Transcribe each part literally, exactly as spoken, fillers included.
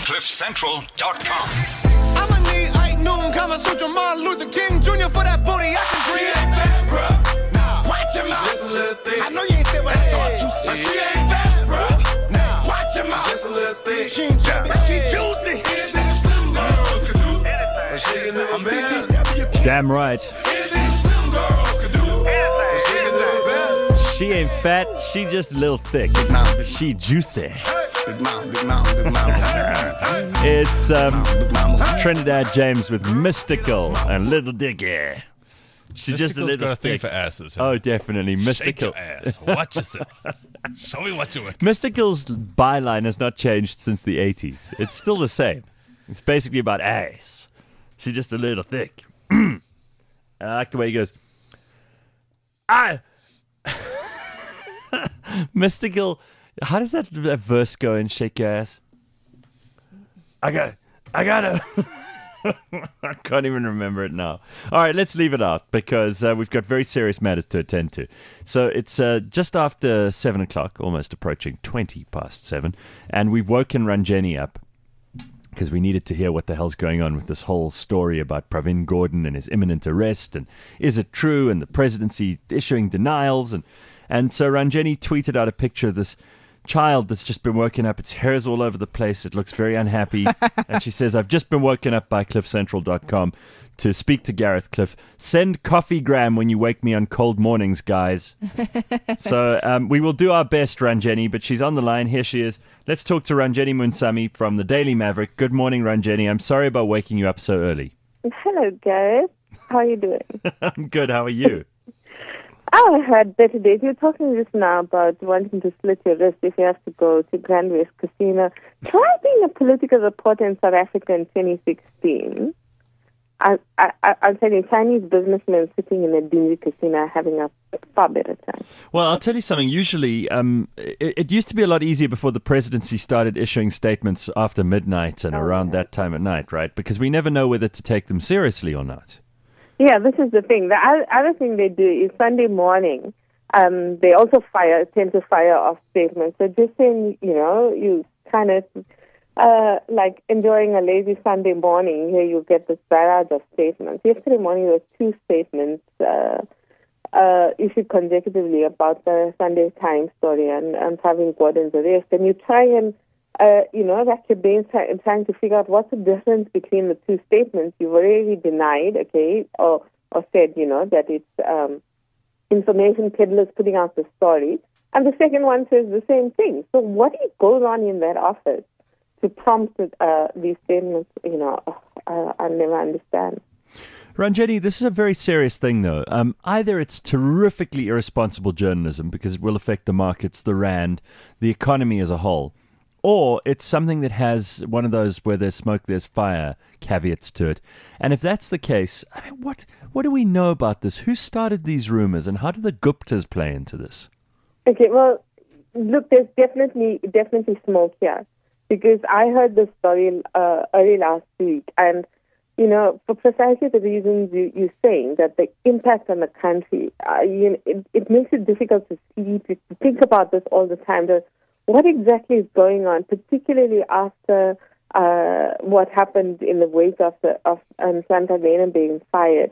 cliff central dot com. I'ma need Ike Newton, Kama Sutra, Martin Luther King Junior for that booty. I can breathe. She ain't fat, bruh. Nah. Watch your mouth. Just a little thick. I know you ain't said what hey, I thought you said. She ain't fat, bruh. Nah. Watch your mouth. Just a little thick. She ain't chubby. She juicy. Anything the slim girls can do. And she can live a better. Damn right. Anything the slim girls can do. And she can live a better. She ain't fat. She just a little thick. She juicy. Big mouth, big mouth, big mouth. It's um, Trinidad James with Mystical and Little Dicky. She's just a Mystical's little got a thing thick. for asses. Huh? Oh, definitely. Mystical. Shake your ass. Watch yourself. Show me what you're working. Mystical's byline has not changed since the eighties. It's still the same. It's basically about ass. She's just a little thick. I like the way he goes, I... Mystical... How does that, that verse go in Shake Your Ass? I got... I gotta... I can't even remember it now. All right, let's leave it out because uh, we've got very serious matters to attend to. So it's uh, just after seven o'clock, almost approaching twenty past seven, and we've woken Ranjeni up because we needed to hear what the hell's going on with this whole story about Pravin Gordhan and his imminent arrest, and is it true, and the presidency issuing denials, and and so Ranjeni tweeted out a picture of this child that's just been woken up. Its hair's all over the place. It looks very unhappy. And she says, I've just been woken up by cliff central dot com to speak to Gareth Cliff. Send coffeegram when you wake me on cold mornings, guys. So um, we will do our best, Ranjeni, but she's on the line. Here she is. Let's talk to Ranjeni Munsami from the Daily Maverick. Good morning, Ranjeni. I'm sorry about waking you up so early. Hello, Gareth. How are you doing? I'm good. How are you? Oh, I heard better days. You were talking just now about wanting to slit your wrist if you have to go to Grand West Casino. Try being a political reporter in South Africa in twenty sixteen. I, I, I'll tell you, Chinese businessmen sitting in a dingy casino are having a far better time. Well, I'll tell you something. Usually, um, it, it used to be a lot easier before the presidency started issuing statements after midnight and oh, around yeah. that time at night, right? Because we never know whether to take them seriously or not. Yeah, this is the thing. The other thing they do is Sunday morning, um, they also fire, tend to fire off statements. So just saying, you know, you kind of, uh, like enjoying a lazy Sunday morning, here you get this barrage of statements. Yesterday morning there was two statements uh, uh, issued consecutively about the Sunday Times story and, and Pravin Gordhan's arrest. And you try and Uh, you know, rack your brains try, trying to figure out what's the difference between the two statements. You've already denied, okay, or, or said, you know, that it's um, information peddlers putting out the story. And the second one says the same thing. So what goes on in that office to prompt uh, these statements, you know, uh, I'll never understand. Ranjeni, this is a very serious thing, though. Um, either it's terrifically irresponsible journalism because it will affect the markets, the rand, the economy as a whole, or it's something that has one of those where there's smoke, there's fire caveats to it. And if that's the case, I mean, what what do we know about this? Who started these rumors, and how do the Guptas play into this? Okay, well, look, there's definitely definitely smoke here, because I heard this story uh, early last week, and you know, for precisely the reasons you, you're saying, that the impact on the country, uh, you know, it, it makes it difficult to sleep, to think about this all the time. The, What exactly is going on, particularly after uh, what happened in the wake of the, of um, Santa Lena being fired?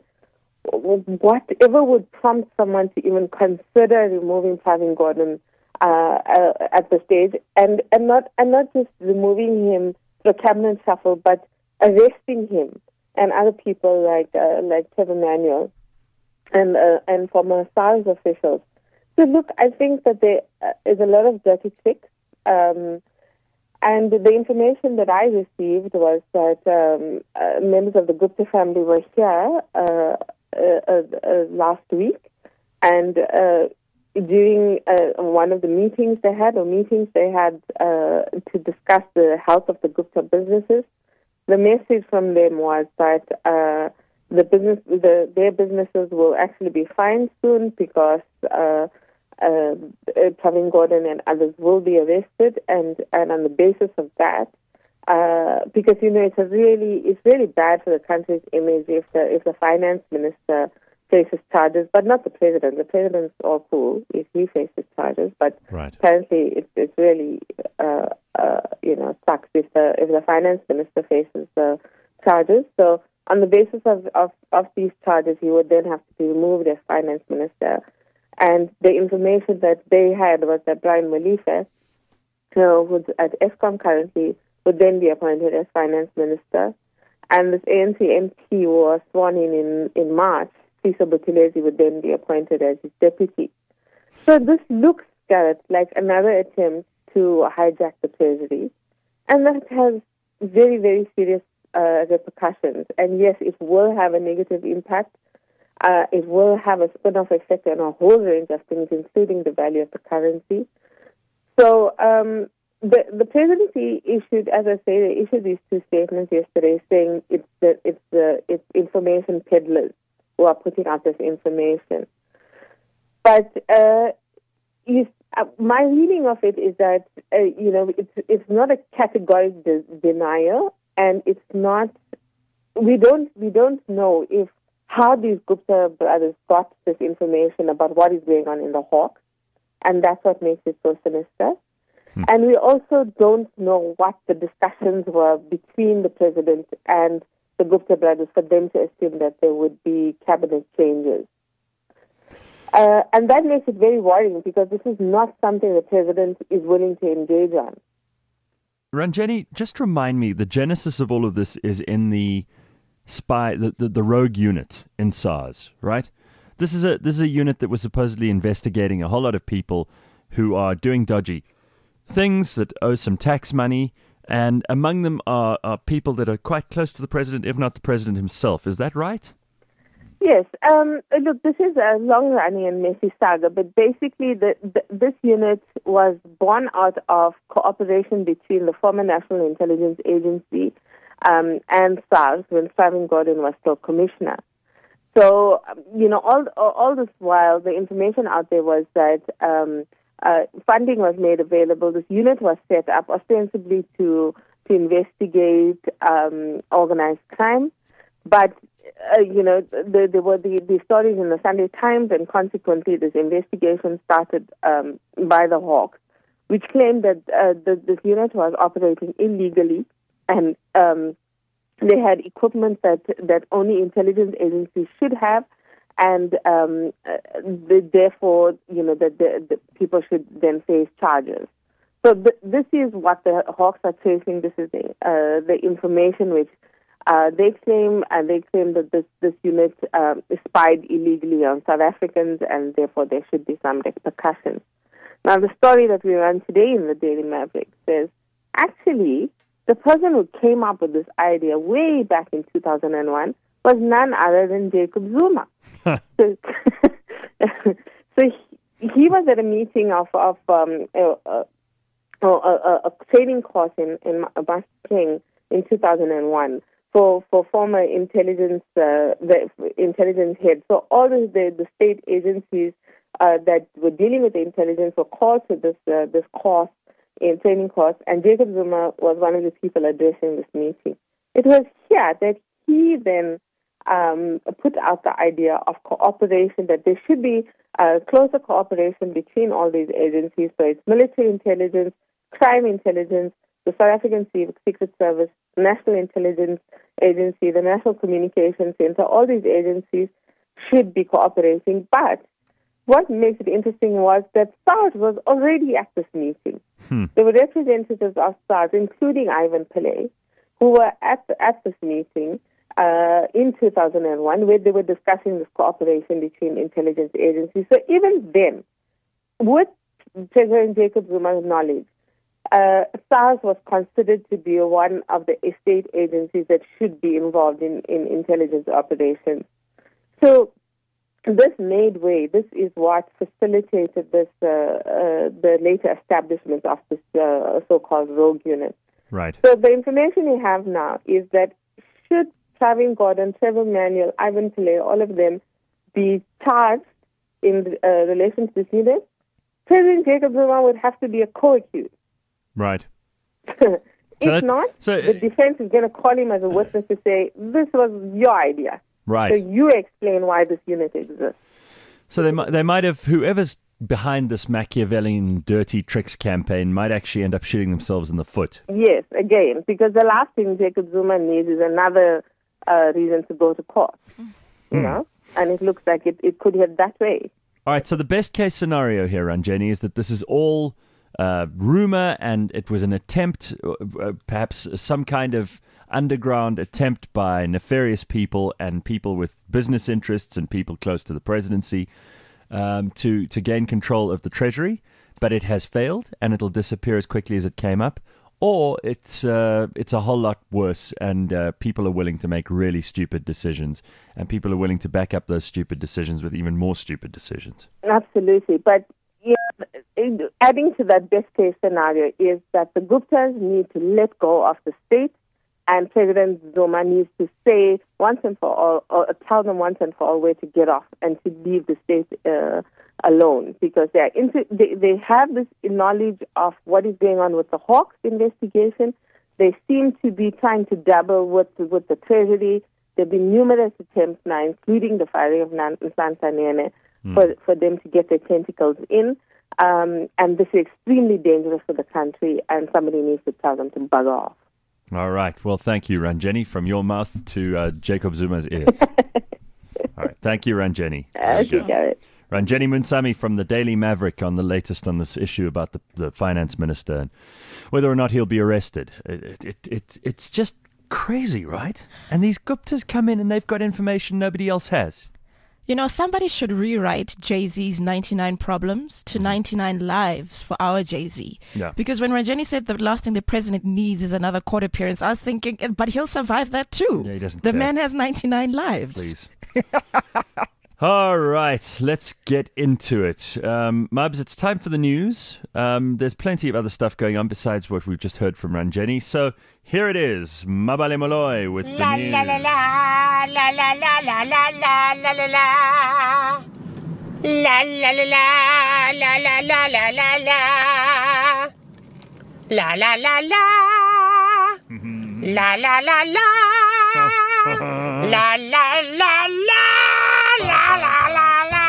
Whatever would prompt someone to even consider removing Pravin Gordhan uh, uh, at the stage, and, and not and not just removing him through a cabinet shuffle, but arresting him and other people like uh, like Trevor Manuel and uh, and former SARS officials. So look, I think that there uh, is a lot of dirty tricks, um, and the information that I received was that um, uh, members of the Gupta family were here uh, uh, uh, last week, and uh, during uh, one of the meetings they had, or meetings they had uh, to discuss the health of the Gupta businesses, the message from them was that uh, the business, the, their businesses will actually be fined soon because Uh, Uh, Pravin Gordhan and others will be arrested, and, and on the basis of that, uh, because you know it's a really it's really bad for the country's image if the if the finance minister faces charges, but not the president. The president's all cool if he faces charges, but Right. apparently it's, it's really, uh, uh, you know, sucks if the if the finance minister faces the charges. So on the basis of, of, of these charges, he would then have to be removed as finance minister. And the information that they had was that Brian Malife, uh, who's at Eskom currently, would then be appointed as finance minister. And this A N C M P who was sworn in in, in March, Siso Buthelezi, would then be appointed as his deputy. So this looks, Garrett, like another attempt to hijack the treasury. And that has very, very serious uh, repercussions. And yes, it will have a negative impact. Uh, it will have a spin-off effect on a whole range of things, including the value of the currency. So um, the the presidency issued, as I say, they issued these two statements yesterday, saying it's the it's the it's information peddlers who are putting out this information. But uh, you, uh, my reading of it is that uh, you know it's it's not a categorical de- denial, and it's not. We don't we don't know if how these Gupta brothers got this information about what is going on in the Hawks, and that's what makes it so sinister. Hmm. And we also don't know what the discussions were between the president and the Gupta brothers for them to assume that there would be cabinet changes. Uh, and that makes it very worrying because this is not something the president is willing to engage on. Ranjeni, just remind me, the genesis of all of this is in the spy, the, the, the rogue unit in SARS, right? This is a this is a unit that was supposedly investigating a whole lot of people who are doing dodgy things, that owe some tax money, and among them are, are people that are quite close to the president, if not the president himself. Is that right? Yes. Um, look, this is a long-running and messy saga, but basically the, the, this unit was born out of cooperation between the former National Intelligence Agency Um, and SARS when Pravin Gordhan was still commissioner. So, um, you know, all all this while, the information out there was that um, uh, funding was made available. This unit was set up ostensibly to to investigate um, organized crime, but uh, you know, there, there were the, the stories in the Sunday Times, and consequently, this investigation started um, by the Hawks, which claimed that uh, the, this unit was operating illegally. And um, they had equipment that, that only intelligence agencies should have, and um, uh, the, therefore, you know, that the, the people should then face charges. So th- this is what the Hawks are tracing. This is the, uh, the information which uh, they claim, and they claim that this this unit um, spied illegally on South Africans, and therefore there should be some repercussions. Now, the story that we run today in the Daily Maverick says, actually, the person who came up with this idea way back in two thousand one was none other than Jacob Zuma. so, so he, he was at a meeting of, of um, a, a, a, a training course in, in Mastering in two thousand one for, for former intelligence uh, the intelligence heads. So all the, the, the state agencies uh, that were dealing with the intelligence were called to this uh, this course, in training course, and Jacob Zuma was one of the people addressing this meeting. It was here that he then um, put out the idea of cooperation, that there should be uh, closer cooperation between all these agencies, so it's military intelligence, crime intelligence, the South African Secret Service, National Intelligence Agency, the National Communications Center. All these agencies should be cooperating, but what makes it interesting was that SARS was already at this meeting. Hmm. There were representatives of SARS, including Ivan Pillay, who were at the, at this meeting uh, in two thousand one, where they were discussing this cooperation between intelligence agencies. So even then, with President Jacob Zuma's knowledge, uh, SARS was considered to be one of the state agencies that should be involved in, in intelligence operations. So this made way. This is what facilitated this uh, uh, the later establishment of this uh, so-called rogue unit. Right. So the information we have now is that should Pravin Gordhan, Trevor Manuel, Ivan Pillay, all of them be charged in uh, relation to this unit, President Jacob Zuma would have to be a co-accused. Right. if so that, not, so, the defense is going to call him as a witness to say, this was your idea. Right. So you explain why this unit exists. So they might, they might have, whoever's behind this Machiavellian dirty tricks campaign might actually end up shooting themselves in the foot. Yes, again, because the last thing Jacob Zuma needs is another uh, reason to go to court, you know, and it looks like it, it could head that way. All right, so the best case scenario here, Ranjeni, is that this is all uh, rumor and it was an attempt, uh, perhaps some kind of underground attempt by nefarious people and people with business interests and people close to the presidency um, to, to gain control of the treasury, but it has failed and it'll disappear as quickly as it came up. Or it's uh, it's a whole lot worse and uh, people are willing to make really stupid decisions and people are willing to back up those stupid decisions with even more stupid decisions. Absolutely. But yeah, adding to that best case scenario is that the Guptas need to let go of the state. And President Zuma needs to say once and for all, or tell them once and for all where to get off and to leave the state uh, alone, because they are into, they, they have this knowledge of what is going on with the Hawks investigation. They seem to be trying to dabble with with the Treasury. There have been numerous attempts now, including the firing of Nhlanhla Nene, mm. for for them to get their tentacles in. Um, and this is extremely dangerous for the country, and somebody needs to tell them to bug off. All right. Well, thank you, Ranjeni. From your mouth to uh, Jacob Zuma's ears. All right. Thank you, Ranjeni. Okay, Garrett. Ranjeni Munsami from the Daily Maverick on the latest on this issue about the, the finance minister and whether or not he'll be arrested. It, it, it, it's just crazy, right? And these Guptas come in and they've got information nobody else has. You know, somebody should rewrite Jay-Z's ninety-nine Problems to ninety-nine Lives for our Jay-Z. Yeah. Because when Ranjeni said the last thing the president needs is another court appearance, I was thinking, but he'll survive that too. Yeah, he doesn't the care. man has ninety-nine lives. Please. All right, let's get into it. Um, Mubs, it's time for the news. Um, there's plenty of other stuff going on besides what we've just heard from Ranjeni. So here it is, Mabale Moloi with the La news. la la la la la la la la la la la la La la la la la la la la la la La la la la La la la la La la la la La la la la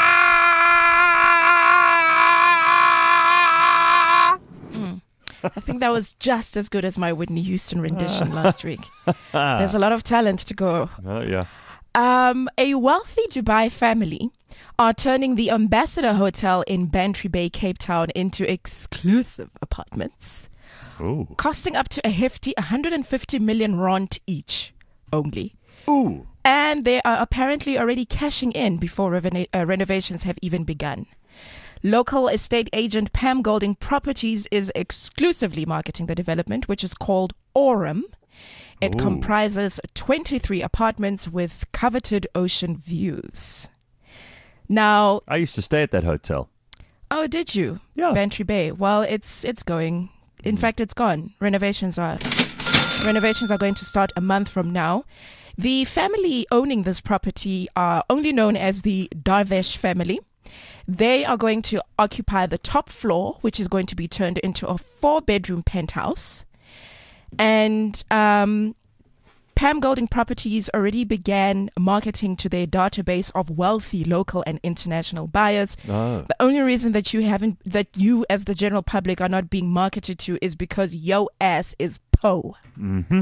I think that was just as good as my Whitney Houston rendition last week. There's a lot of talent to go. Oh, yeah. Um, a wealthy Dubai family are turning the Ambassador Hotel in Bantry Bay, Cape Town into exclusive apartments, Ooh. costing up to a hefty one hundred fifty million rand each only. Ooh. And they are apparently already cashing in before revena- uh, renovations have even begun. Local estate agent Pam Golding Properties is exclusively marketing the development, which is called Aurum. It Ooh. comprises twenty-three apartments with coveted ocean views. Now, I used to stay at that hotel. oh, did you? Yeah. Bantry Bay. Well, it's it's going. In fact, it's gone. Renovations are renovations are going to start a month from now. The family owning this property are only known as the Darvesh family. They are going to occupy the top floor, which is going to be turned into a four-bedroom penthouse. And um, Pam Golding Properties already began marketing to their database of wealthy local and international buyers. Oh. The only reason that you haven't, that you as the general public are not being marketed to is because yo ass is po. Mm-hmm.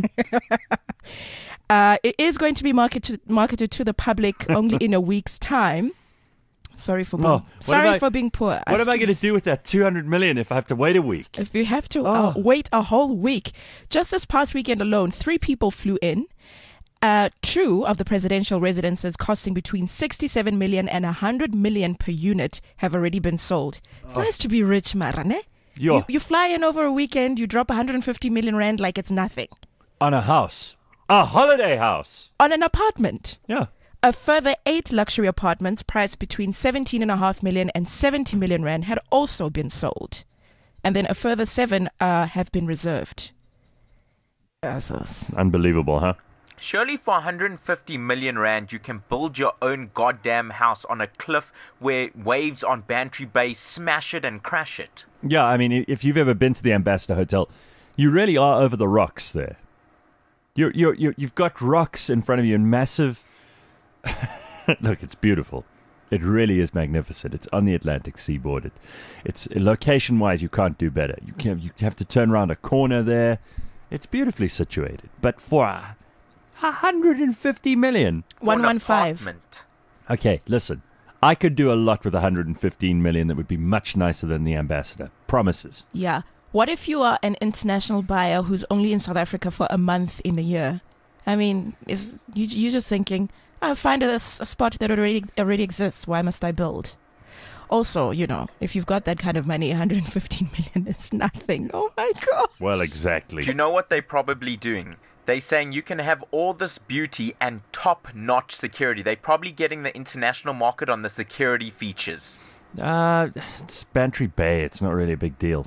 uh, it is going to be marketed marketed to the public only in a week's time. Sorry for being, Oh, what sorry am I- for being poor. What am I going to Excuse- do with that two hundred million if I have to wait a week? If you have to uh, Oh. wait a whole week. Just this past weekend alone, three people flew in. Uh, two of the presidential residences costing between sixty-seven million and one hundred million per unit have already been sold. It's nice to be rich, Marane. Yo. You, you fly in over a weekend, you drop one hundred fifty million rand like it's nothing. On a house. A holiday house. On an apartment. Yeah. A further eight luxury apartments priced between seventeen and a half million and seventy million rand had also been sold. And then a further seven uh, have been reserved. Assos. Unbelievable, huh? Surely for one hundred fifty million rand, you can build your own goddamn house on a cliff where waves on Bantry Bay smash it and crash it. Yeah, I mean, i- if you've ever been to the Ambassador Hotel, you really are over the rocks there. You're, you're, you're, you've got rocks in front of you and massive Look, it's beautiful. It really is magnificent. It's on the Atlantic seaboard. It, it's location-wise, you can't do better. You can you have to turn around a corner there. It's beautifully situated. But for a, a hundred and fifty million, one For an one five. apartment. okay, listen. I could do a lot with one hundred and fifteen million that would be much nicer than the Ambassador. Promises. Yeah. What if you are an international buyer who's only in South Africa for a month in a year? I mean, is you you're just thinking, I'll find a, s- a spot that already already exists. Why must I build? Also, you know, if you've got that kind of money, one hundred fifteen million is nothing. Oh my god. Well, exactly. Do you know what they're probably doing? They're saying you can have all this beauty and top-notch security. They're probably getting the international market on the security features. Uh, it's Bantry Bay. It's not really a big deal.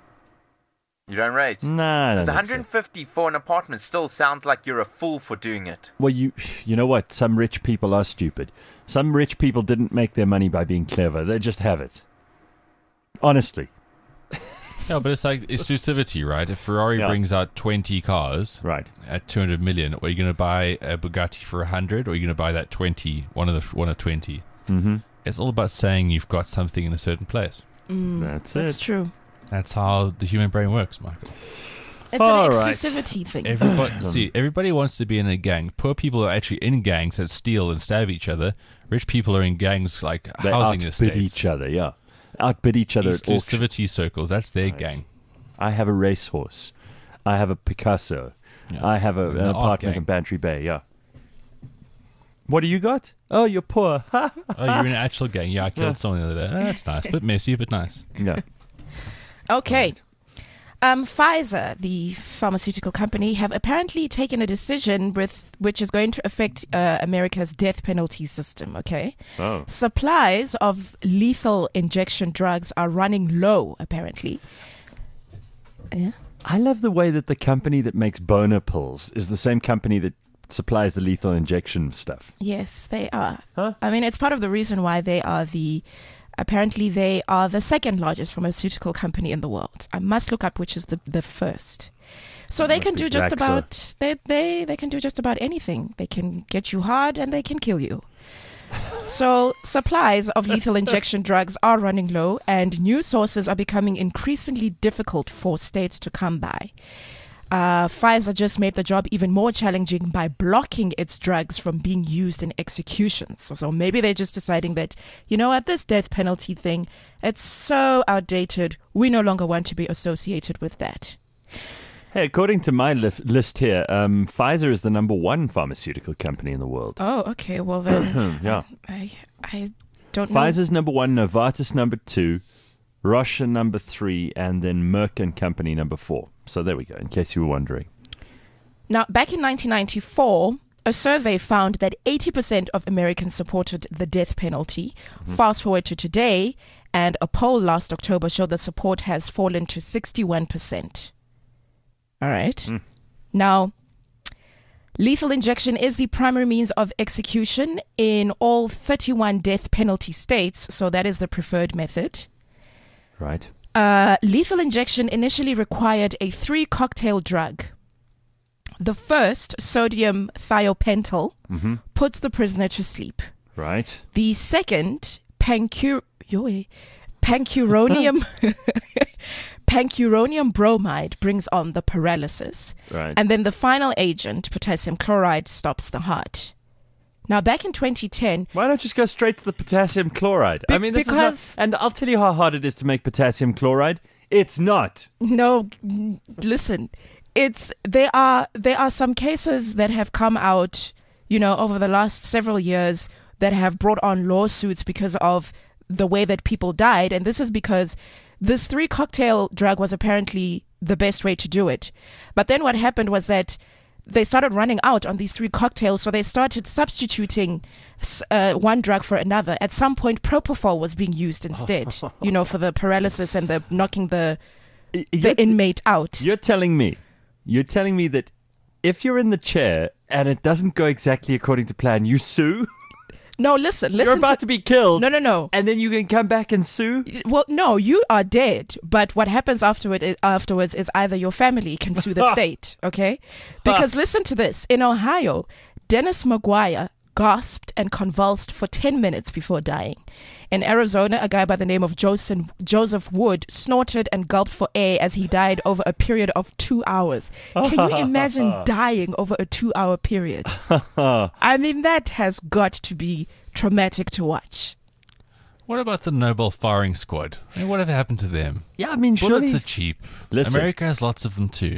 You don't rate? Nah, I don't Because think so. one hundred fifty for an apartment still sounds like you're a fool for doing it. Well, you you know what? Some rich people are stupid. Some rich people didn't make their money by being clever. They just have it. Honestly. Yeah, but it's like exclusivity, right? If Ferrari Yeah. brings out twenty cars Right. at two hundred million, are you going to buy a Bugatti for one hundred, or are you going to buy that twenty, one of the one of twenty? Mm-hmm. It's all about saying you've got something in a certain place. Mm, That's that's it. true. That's how the human brain works, Michael. It's All an right. exclusivity thing. Everybody, see, everybody wants to be in a gang. Poor people are actually in gangs that steal and stab each other. Rich people are in gangs like They housing outbid estates. each other, yeah. Outbid each other at auction. Exclusivity circles. That's their Right. gang. I have a racehorse. I have a Picasso. Yeah. I have a, an An art apartment gang. in Bantry Bay, yeah. What do you got? Oh, you're poor. Oh, you're in an actual gang. Yeah, I killed someone the other day. Oh, that's nice. Bit messy, but nice. yeah. Okay. Um, Pfizer, the pharmaceutical company, have apparently taken a decision with which is going to affect uh, America's death penalty system. Okay, Oh. supplies of lethal injection drugs are running low. Apparently, yeah. I love the way that the company that makes boner pills is the same company that supplies the lethal injection stuff. Yes, they are. Huh? I mean, it's part of the reason why they are the. Apparently, they are the second largest pharmaceutical company in the world. I must look up which is the, the first. So they Must can be do just Glaxo. about they, they they can do just about anything. They can get you hard and they can kill you. So supplies of lethal injection drugs are running low, and new sources are becoming increasingly difficult for states to come by. Uh, Pfizer just made the job even more challenging by blocking its drugs from being used in executions. So, so maybe they're just deciding that, you know what, this death penalty thing, it's so outdated, we no longer want to be associated with that. Hey, according to my lif- list here, um, Pfizer is the number one pharmaceutical company in the world. Oh, okay, well then, Yeah. I, I don't know. Pfizer's number one, Novartis number two, Roche number three, and then Merck and Company number four. So there we go, in case you were wondering. Now, back in nineteen ninety-four, a survey found that eighty percent of Americans supported the death penalty. Mm-hmm. Fast forward to today, and a poll last October showed that support has fallen to sixty-one percent. All right. Mm. Now, lethal injection is the primary means of execution in all thirty-one death penalty states, so that is the preferred method. Right. Uh, lethal injection initially required a three cocktail drug. The first, sodium thiopental, Mm-hmm. puts the prisoner to sleep. Right. The second, pancur- yoy, pancuronium, pancuronium bromide, brings on the paralysis. Right. And then the final agent, potassium chloride, stops the heart. Now, back in twenty ten, Why not just go straight to the potassium chloride? I Be- mean, this because- is not, and I'll tell you how hard it is to make potassium chloride. It's not. no, n- listen, it's there are there are some cases that have come out, you know, over the last several years that have brought on lawsuits because of the way that people died, and this is because this three cocktail drug was apparently the best way to do it. But then what happened was that they started running out on these three cocktails, so they started substituting s- uh, one drug for another. At some point, propofol was being used instead, you know, for the paralysis and the knocking the Y- the You're, inmate out. you're telling me, you're telling me that if you're in the chair and it doesn't go exactly according to plan, you sue? No, listen, listen. You're about to, be killed. no, no, no. And then you can come back and sue? Well, no, you are dead. But what happens afterward is, afterwards is either your family can sue the state, okay? Because listen to this. In Ohio, Dennis McGuire gasped and convulsed for ten minutes before dying. In Arizona, a guy by the name of Joseph, Joseph Wood snorted and gulped for air as he died over a period of two hours. Can you imagine dying over a two-hour period? I mean, that has got to be traumatic to watch. What about the Nobel firing squad? I mean, whatever happened to them? Yeah, I mean, Bullets surely... are cheap. Listen. America has lots of them too.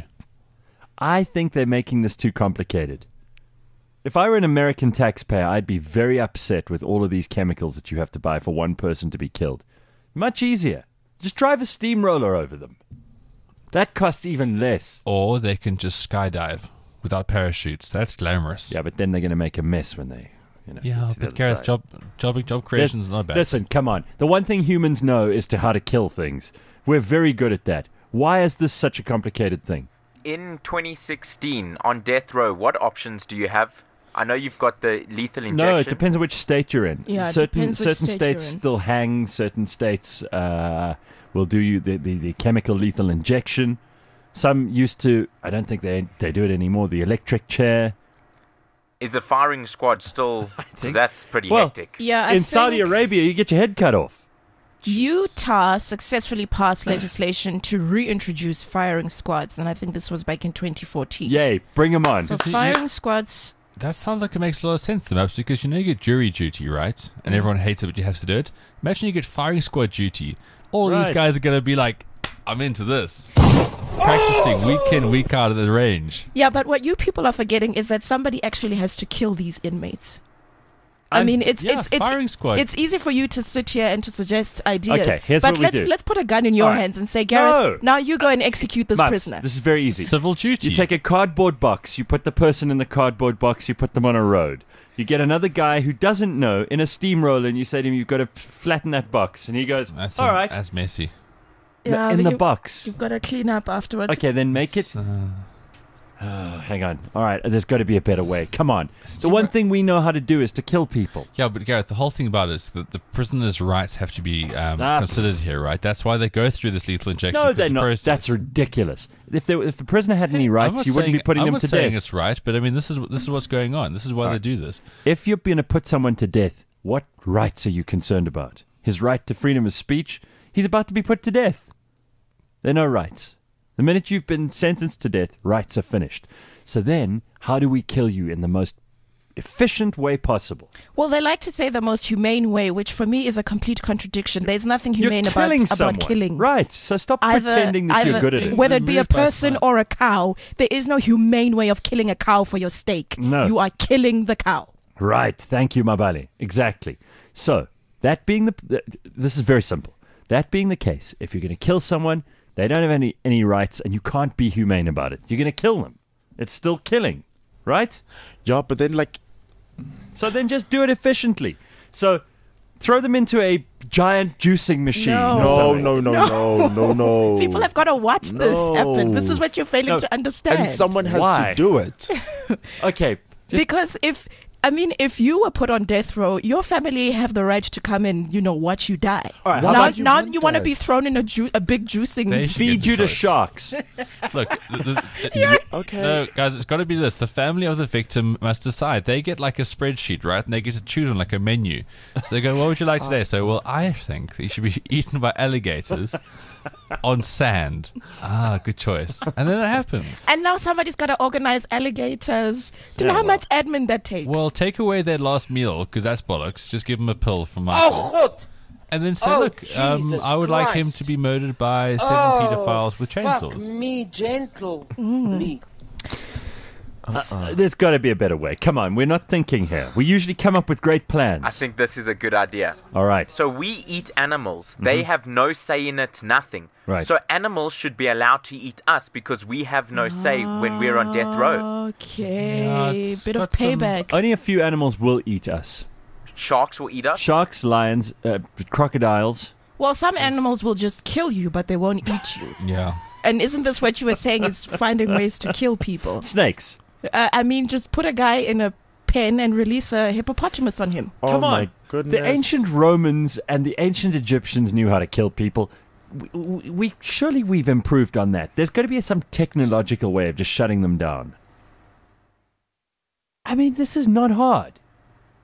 I think they're making this too complicated. If I were an American taxpayer, I'd be very upset with all of these chemicals that you have to buy for one person to be killed. Much easier. Just drive a steamroller over them. That costs even less. Or they can just skydive without parachutes. That's glamorous. Yeah, but then they're going to make a mess when they... You know, Yeah, get to the but other Gareth, side. job, job, job creation's not bad. Listen, come on. The one thing humans know is to how to kill things. We're very good at that. Why is this such a complicated thing? In twenty sixteen, on death row, what options do you have? I know you've got the lethal injection. No, it depends on which state you're in. Yeah, it certain depends which certain state states you're in. still hang. Certain states uh, will do you the, the, the chemical lethal injection. Some used to. I don't think they they do it anymore. The electric chair. Is the firing squad still... think- That's pretty Well, hectic. Yeah, I in Saudi think Arabia, you get your head cut off. Utah successfully passed legislation to reintroduce firing squads, and I think this was back in twenty fourteen. Yay, bring them on. So So you- firing squads. That sounds like it makes a lot of sense to maps because you know you get jury duty, right? And everyone hates it, but you have to do it. Imagine you get firing squad duty. All Right. these guys are going to be like, I'm into this. Practicing week in, week out of the range. Yeah, but what you people are forgetting is that somebody actually has to kill these inmates. I I'm- mean, it's yeah, it's it's firing squad. it's easy for you to sit here and to suggest ideas. Okay, here's but what we let's do. let's put a gun in your All right. hands and say, Gareth, No. now you go and execute this Mubs, prisoner. This is very easy. Civil duty. You take a cardboard box, you put the person in the cardboard box, you put them on a road. You get another guy who doesn't know in a steamroller, and you say to him, you've got to flatten that box. And he goes, That's all a- right, That's messy. Yeah, in but the you- box. You've got to clean up afterwards. Okay, then make it. Oh, hang on. All right, there's got to be a better way. Come on. The one thing we know how to do is to kill people. Yeah, but Gareth, the whole thing about it is that the prisoners' rights have to be um, Ah. considered here, right? That's why they go through this lethal injection. No, It's they're a not. process. That's ridiculous. If they, if the prisoner had any I'm rights, not you wouldn't saying- be putting I'm them not to saying death. it's right, but I mean, this is this is what's going on. This is why All they right. do this. If you're going to put someone to death, what rights are you concerned about? His right to freedom of speech? He's about to be put to death. There are no rights. The minute you've been sentenced to death, rights are finished. So then, how do we kill you in the most efficient way possible? Well, they like to say the most humane way, which for me is a complete contradiction. There's nothing You're humane about, killing about someone. killing. Right. So stop Either, pretending that either, you're good at it. Whether it be a Remove that person part. or a cow, there is no humane way of killing a cow for your steak. No. You are killing the cow. Right. Thank you, Mabali. Exactly. So, that being the... th- This is very simple. That being the case, if you're going to kill someone, they don't have any, any rights and you can't be humane about it. You're going to kill them. It's still killing. Right? Yeah, but then like So then just do it efficiently. So throw them into a giant juicing machine. No. or no, something. no, no, no, no, no. People have got to watch this No. happen. This is what you're failing No. to understand. and someone has Why? to do it. Okay. Because if, I mean, if you were put on death row, your family have the right to come and, you know, watch you die. All right, Why now would you now want you want to that? be thrown in a, ju- a big juicing. They should Feed get you the to choice. sharks. Look, the, the, Okay. no, guys, it's got to be this. The family of the victim must decide. They get like a spreadsheet, right? And they get to choose on like a menu. So they go, what would you like today? So, well, I think that you should be eaten by alligators on sand. Ah, good choice. And then it happens. And now somebody's got to organize alligators. Do you know Yeah, how well. much admin that takes? Well, take away their last meal, because that's bollocks. Just give them a pill from Michael. Oh, And then say, Oh, look, um, Jesus I would like him Christ. to be murdered by seven oh, pedophiles with fuck chainsaws. me gentle. Uh, there's got to be a better way. Come on, we're not thinking here. We usually come up with great plans. I think this is a good idea. All right. So we eat animals. They have no say in it, nothing. Right. So animals should be allowed to eat us because we have no say when we're on death row. Okay, Yeah, it's bit of got some- payback. Only a few animals will eat us. Sharks will eat us. Sharks, lions, uh, crocodiles. Well, some animals will just kill you, but they won't eat you. Yeah. And isn't this what you were saying? Is finding ways to kill people? Snakes. Uh, I mean, just put a guy in a pen and release a hippopotamus on him. Oh Come my on. goodness. The ancient Romans and the ancient Egyptians knew how to kill people. We, we, we surely we've improved on that. There's got to be some technological way of just shutting them down. I mean, this is not hard.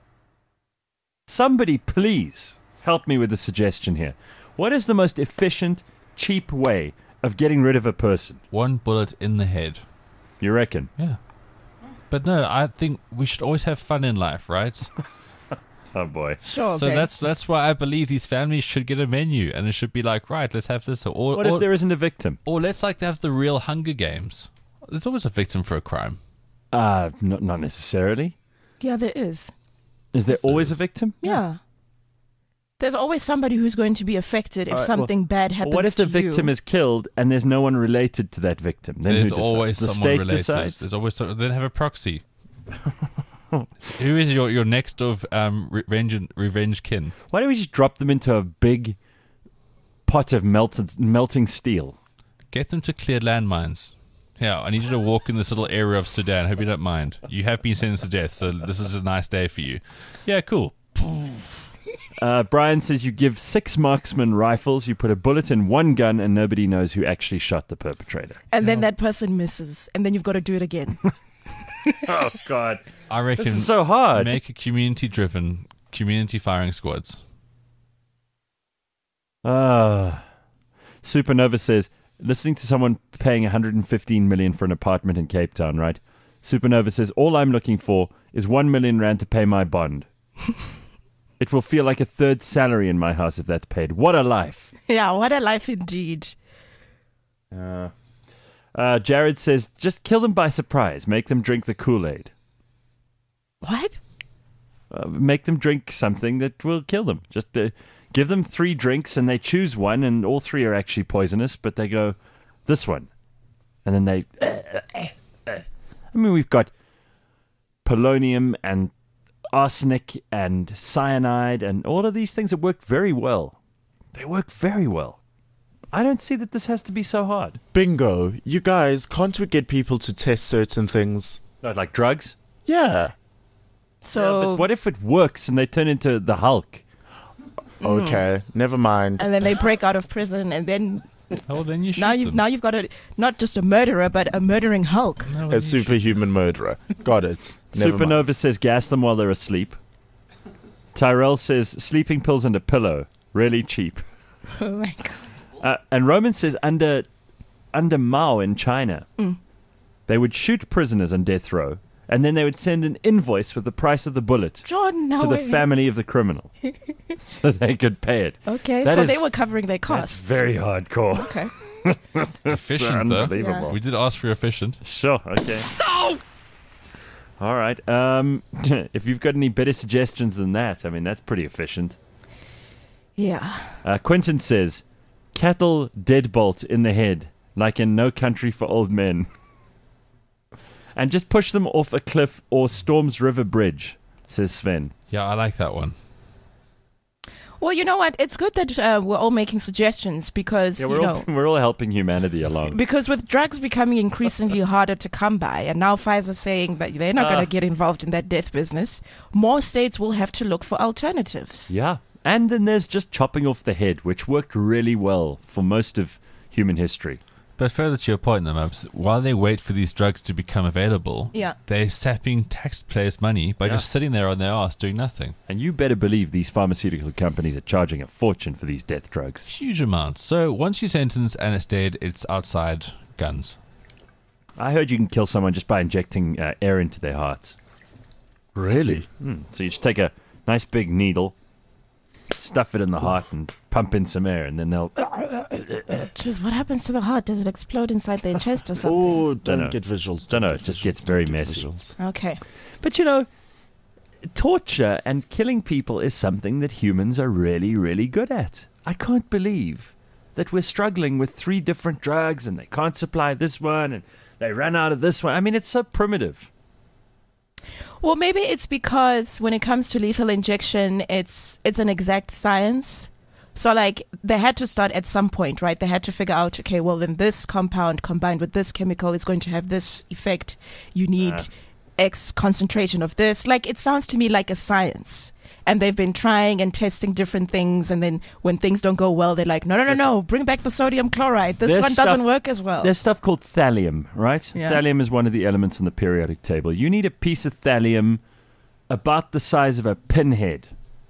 Somebody please help me with a suggestion here. What is the most efficient, cheap way of getting rid of a person? One bullet in the head. You reckon? Yeah. But no, I think we should always have fun in life, right? Oh boy. Sure. So okay. that's that's why I believe these families should get a menu, and it should be like, right, let's have this. Or, What or, if there isn't a victim? or let's like have the real Hunger Games. There's always a victim for a crime. Uh, not, not necessarily. Yeah, there is. Is there Yes, there always is. a victim? Yeah. There's always somebody who's going to be affected if All right, something well, bad happens What if the to victim you. is killed and there's no one related to that victim? Then There's who decides? always the someone state related. decides? There's always some, then have a proxy. Who is your, your next of um, revenge revenge kin? Why don't we just drop them into a big pot of melted melting steel? Get them to clear landmines. Yeah, I need you to walk in this little area of Sudan. Hope you don't mind. You have been sentenced to death, so this is a nice day for you. Yeah, cool. Uh, Brian says you give six marksman rifles, you put a bullet in one gun, and nobody knows who actually shot the perpetrator. And then that person misses, and then you've got to do it again. Oh, God. I reckon This is so hard. make a community-driven community firing squads. Ah. Supernova says, listening to someone paying one hundred fifteen million for an apartment in Cape Town, right? Supernova says, all I'm looking for is one million rand to pay my bond. It will feel like a third salary in my house if that's paid. What a life. Yeah, what a life indeed. Uh, uh, Jared says, just kill them by surprise. Make them drink the Kool-Aid. What? Uh, make them drink something that will kill them. Just uh, give them three drinks and they choose one and all three are actually poisonous, but they go, this one. And then they... I mean, we've got polonium and arsenic and cyanide and all of these things that work very well. They work very well. I don't see that this has to be so hard. Bingo. You guys, can't we get people to test certain things? No, like drugs? Yeah. So, Yeah, but what if it works and they turn into the Hulk? Okay, never mind. and then they break out of prison, and then Oh, then you shoot now you've them. now you've got a not just a murderer, but a murdering Hulk. No, then A you superhuman murderer. Got it. Never mind. Supernova says gas them while they're asleep. Tyrell says sleeping pills and a pillow. Really cheap. Oh my god! Uh, and Roman says under under Mao in China, Mm. they would shoot prisoners on death row, and then they would send an invoice with the price of the bullet John, no to the way. family of the criminal, so they could pay it. Okay, That so is- they were covering their That's costs. very hardcore. Okay. Efficient, though. Unbelievable. We did ask for efficient. Sure. Okay. No. All right. Um, if you've got any better suggestions than that, I mean, that's pretty efficient. Yeah. Uh, Quentin says, cattle deadbolt in the head, like in No Country for Old Men. And just push them off a cliff or Storms River Bridge, says Sven. Yeah, I like that one. Well, you know what? It's good that uh, we're all making suggestions because Yeah, you we're know. all, we're all helping humanity along. Because with drugs becoming increasingly harder to come by, and now Pfizer saying that they're not Ah. going to get involved in that death business, more states will have to look for alternatives. Yeah. And then there's just chopping off the head, which worked really well for most of human history. But further to your point, though, Mubs, while they wait for these drugs to become available, Yeah. they're sapping taxpayers' money by Yeah. just sitting there on their ass doing nothing. And you better believe these pharmaceutical companies are charging a fortune for these death drugs. Huge amounts. So once you sentence and it's dead, it's outside guns. I heard you can kill someone just by injecting uh, air into their heart. Really? Mm. So you just take a nice big needle, stuff it in the heart, and pump in some air, and then they'll... Just what happens to the heart? Does it explode inside their chest or something? Oh, Dunno. don't get visuals. Dunno, get it just visuals, gets don't very get messy. visuals. Okay. But you know, torture and killing people is something that humans are really, really good at. I can't believe that we're struggling with three different drugs and they can't supply this one and they ran out of this one. I mean, it's so primitive. Well, maybe it's because when it comes to lethal injection, it's it's an exact science. So, like, they had to start at some point, right? They had to figure out, okay, well, then this compound combined with this chemical is going to have this effect. You need Uh. X concentration of this. Like, it sounds to me like a science. And they've been trying and testing different things. And then when things don't go well, they're like, no, no, no, There's- no, bring back the sodium chloride. This There's one stuff- doesn't work as well. There's stuff called thallium, right? Yeah. Thallium is one of the elements in the periodic table. You need a piece of thallium about the size of a pinhead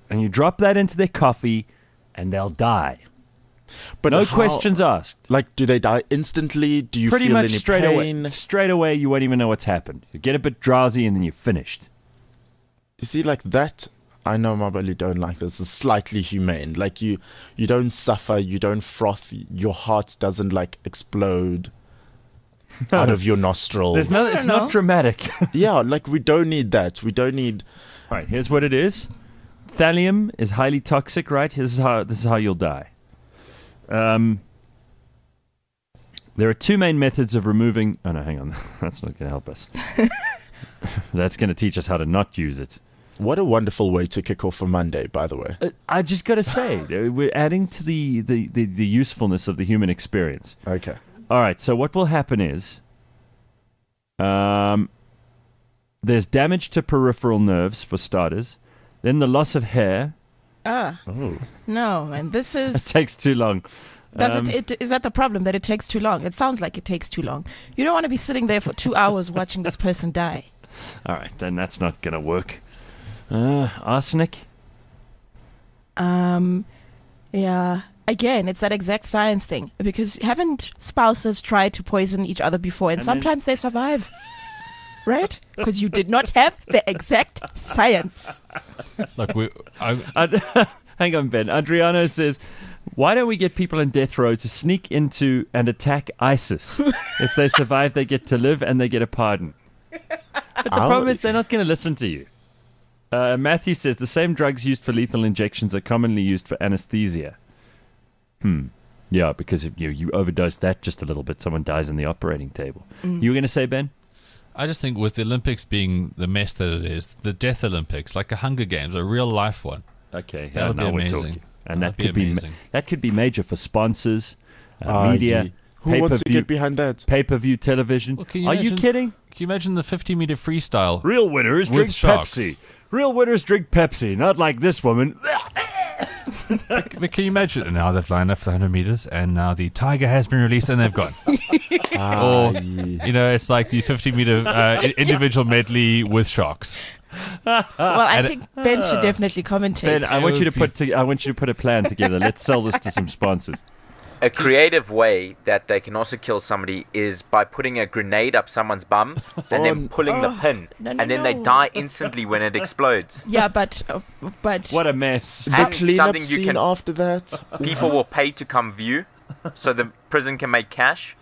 and you drop that into their coffee, and they'll die. But No how- questions asked. Like, do they die instantly? Do you Pretty feel much any straight pain? away. Straight away, you won't even know what's happened. You get a bit drowsy, and then you're finished. You see, like that, I know my belly don't like this. It's slightly humane. Like you, you don't suffer. You don't froth. Your heart doesn't like explode out of your nostrils. There's no. It's know. not dramatic. Yeah, like we don't need that. We don't need. All right, here's what it is. Thallium is highly toxic, right? This is how this is how you'll die. Um, there are two main methods of removing. Oh no, hang on, that's not going to help us. That's going to teach us how to not use it. What a wonderful way to kick off a Monday, by the way. Uh, I just got to say, uh, we're adding to the, the, the, the usefulness of the human experience. Okay. All right, so what will happen is, um, there's damage to peripheral nerves for starters. Then the loss of hair. Ah, Oh. no, and this It is. takes too long. Does Um, it, it? Is that the problem? That it takes too long? It sounds like it takes too long. You don't want to be sitting there for two hours watching this person die. All right, then that's not going to work. Uh, arsenic? Um, yeah. Again, it's that exact science thing because haven't spouses tried to poison each other before, and, And then- sometimes they survive, right? Because you did not have the exact science. Look, we, I, Ad- Hang on, Ben. Adriano says, why don't we get people in death row to sneak into and attack ISIS? If they survive, they get to live and they get a pardon. But the problem is they're not going to listen to you. Uh, Matthew says, the same drugs used for lethal injections are commonly used for anesthesia. Hmm. Yeah, because if you, you overdose that just a little bit, someone dies in the operating table. You were going to say, Ben? I just think with the Olympics being the mess that it is, the Death Olympics, like a Hunger Games, a real life one. Okay, That would now be we're amazing. talking. And That'd that be could be, ma- amazing. that could be major for sponsors, uh, Ah, media, yeah. Who wants to pay-per-view, get behind that? pay-per-view television. Well, can you Are you imagine- kidding? Can you imagine the fifty meter freestyle? Real winners With drink sharks. Pepsi. Real winners drink Pepsi, not like this woman. But can you imagine? And now they've lined up for one hundred meters, and now the tiger has been released, and they've gone. Ah, Or, yeah. you know, it's like the fifty meter uh, i- individual medley with sharks. Well, I And- think Ben should definitely commentate. Ben, I want you to would be- put to, I want you to put a plan together. Let's sell this to some sponsors. A creative way that they can also kill somebody is by putting a grenade up someone's bum and Oh, then pulling the pin, no, no, and then they no. die instantly when it explodes. Yeah, but uh, but What a mess. The And cleanup something you scene can- after that. People will pay to come view, so the prison can make cash.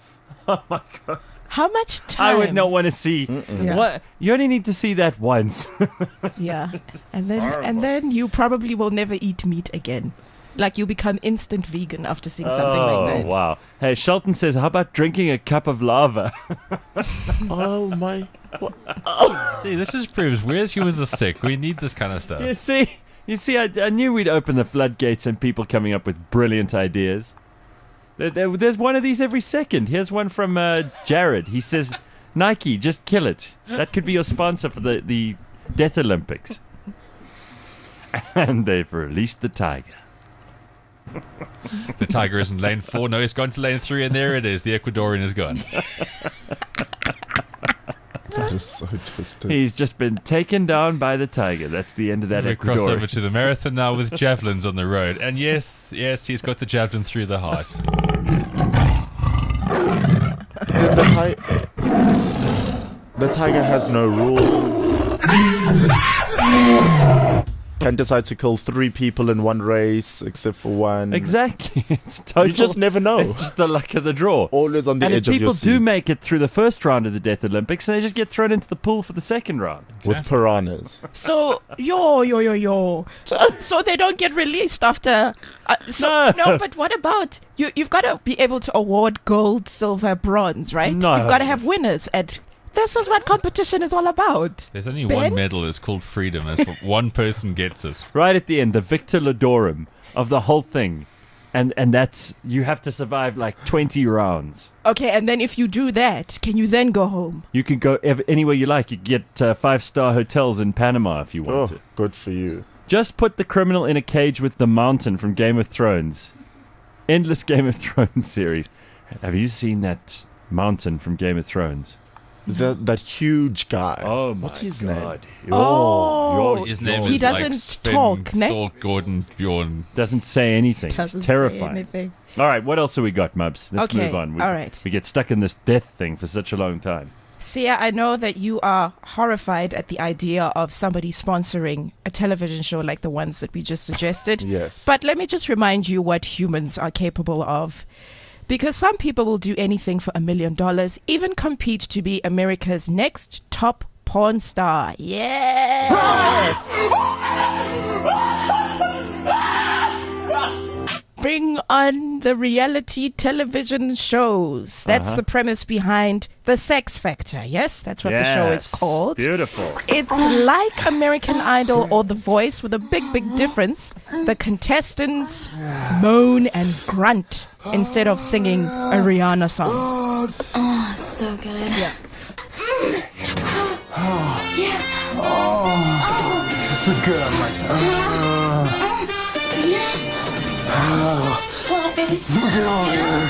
how much time? I would not want to see. Yeah. What? You only need to see that once. Yeah, and then and then you probably will never eat meat again. Like you become instant vegan after seeing something oh, like that. wow. Hey, Shelton says, how about drinking a cup of lava? Oh my! See, this just proves we as humans are sick. We need this kind of stuff. You see, you see, I, I knew we'd open the floodgates and people coming up with brilliant ideas. There, there- there's one of these every second. Here's one from uh, Jared. He says, Nike, just kill it. That could be your sponsor for the, the Death Olympics. And they've released the tiger. The tiger is in lane four. No, he's gone to lane three, and there it is. The Ecuadorian is gone. That is so twisted. He's just been taken down by the tiger. That's the end of that We cross over Ecuador. to the marathon now with javelins on the road. And yes, yes, he's got the javelin through the heart. the, the, ti- the tiger has no rules. Can decide to kill three people in one race, except for one. Exactly. It's total. You just never know. It's just the luck of the draw. Always on the And if edge of people your seat. do make it through the first round of the Death Olympics, and they just get thrown into the pool for the second round. with piranhas. So yo yo yo yo. So they don't get released after. Uh, so No. no. But what about you? You've got to be able to award gold, silver, bronze, right? No. You've got to have winners. At this is what competition is all about. There's only Ben? one medal. It's called freedom. That's what one person gets it. Right at the end, the Victor Ladorum of the whole thing. And and that's, you have to survive like twenty rounds. Okay, and then if you do that, can you then go home? You can go ev- anywhere you like. You can get uh, five-star hotels in Panama if you Oh, want to. good for you. Just put the criminal in a cage with the mountain from Game of Thrones. Endless Game of Thrones series. Have you seen that mountain from Game of Thrones? Is that that huge guy? Oh my What's his God. name? Oh. Your- His name He is doesn't like Sven talk, ne? Thor Gordon Bjorn. doesn't say anything. Doesn't it's say terrifying. anything. All right, what else have we got, Mubs? Let's Okay, move on. We, all right. We get stuck in this death thing for such a long time. Sia, I know that you are horrified at the idea of somebody sponsoring a television show like the ones that we just suggested. Yes. But let me just remind you what humans are capable of. Because some people will do anything for a million dollars, even compete to be America's next top porn star. Yes! Bring on the reality television shows. That's Uh-huh. the premise behind The Sex Factor. Yes, that's what the show is Yes. called. Beautiful. It's like American Idol or The Voice with a big, big difference. The contestants moan and grunt instead of singing a Rihanna song. Oh, so good. Yeah. This is good. I'm like, Well, it's look at all that.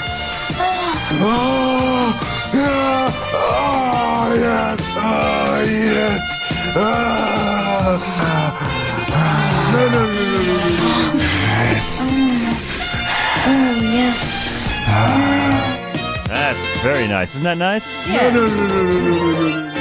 Oh, yeah. Oh, yes. Oh, eat it. Ah. No, no, no, no, no, no, no. Yes. oh, yes. That's very nice. Isn't that nice? Yeah. No, no, no, no, no, no, no, no.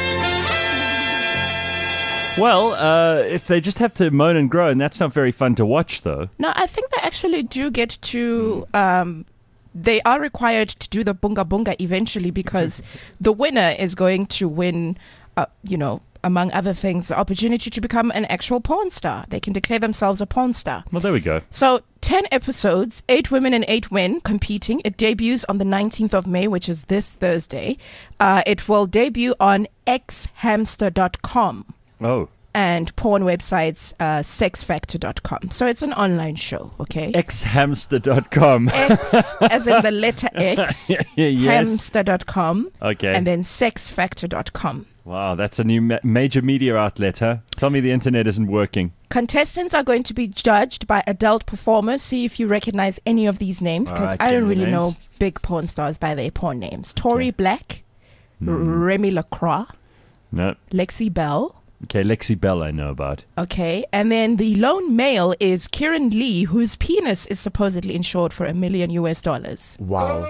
Well, uh, if they just have to moan and groan, that's not very fun to watch, though. No, I think they actually do get to. Um, they are required to do the bunga bunga eventually because the winner is going to win. Uh, you know, among other things, the opportunity to become an actual porn star. They can declare themselves a porn star. Well, there we go. So, ten episodes, eight women and eight men competing. It debuts on the nineteenth of May, which is this Thursday. Uh, it will debut on x hamster dot com. Oh, And porn websites, uh, sex factor dot com. So it's an online show, okay? x hamster dot com. X, as in the letter X, Yes. hamster dot com, Okay. and then sex factor dot com. Wow, that's a new ma- major media outlet, huh? Tell me the internet isn't working. Contestants are going to be judged by adult performers. See if you recognize any of these names, All because right, I give don't me the really know names. big porn stars by their porn names. Tori Okay. Black, Hmm. Remy LaCroix, No. Lexi Bell. Okay, Lexi Bell I know about. Okay, and then the lone male is Kieran Lee, whose penis is supposedly insured for a million U S dollars. Wow.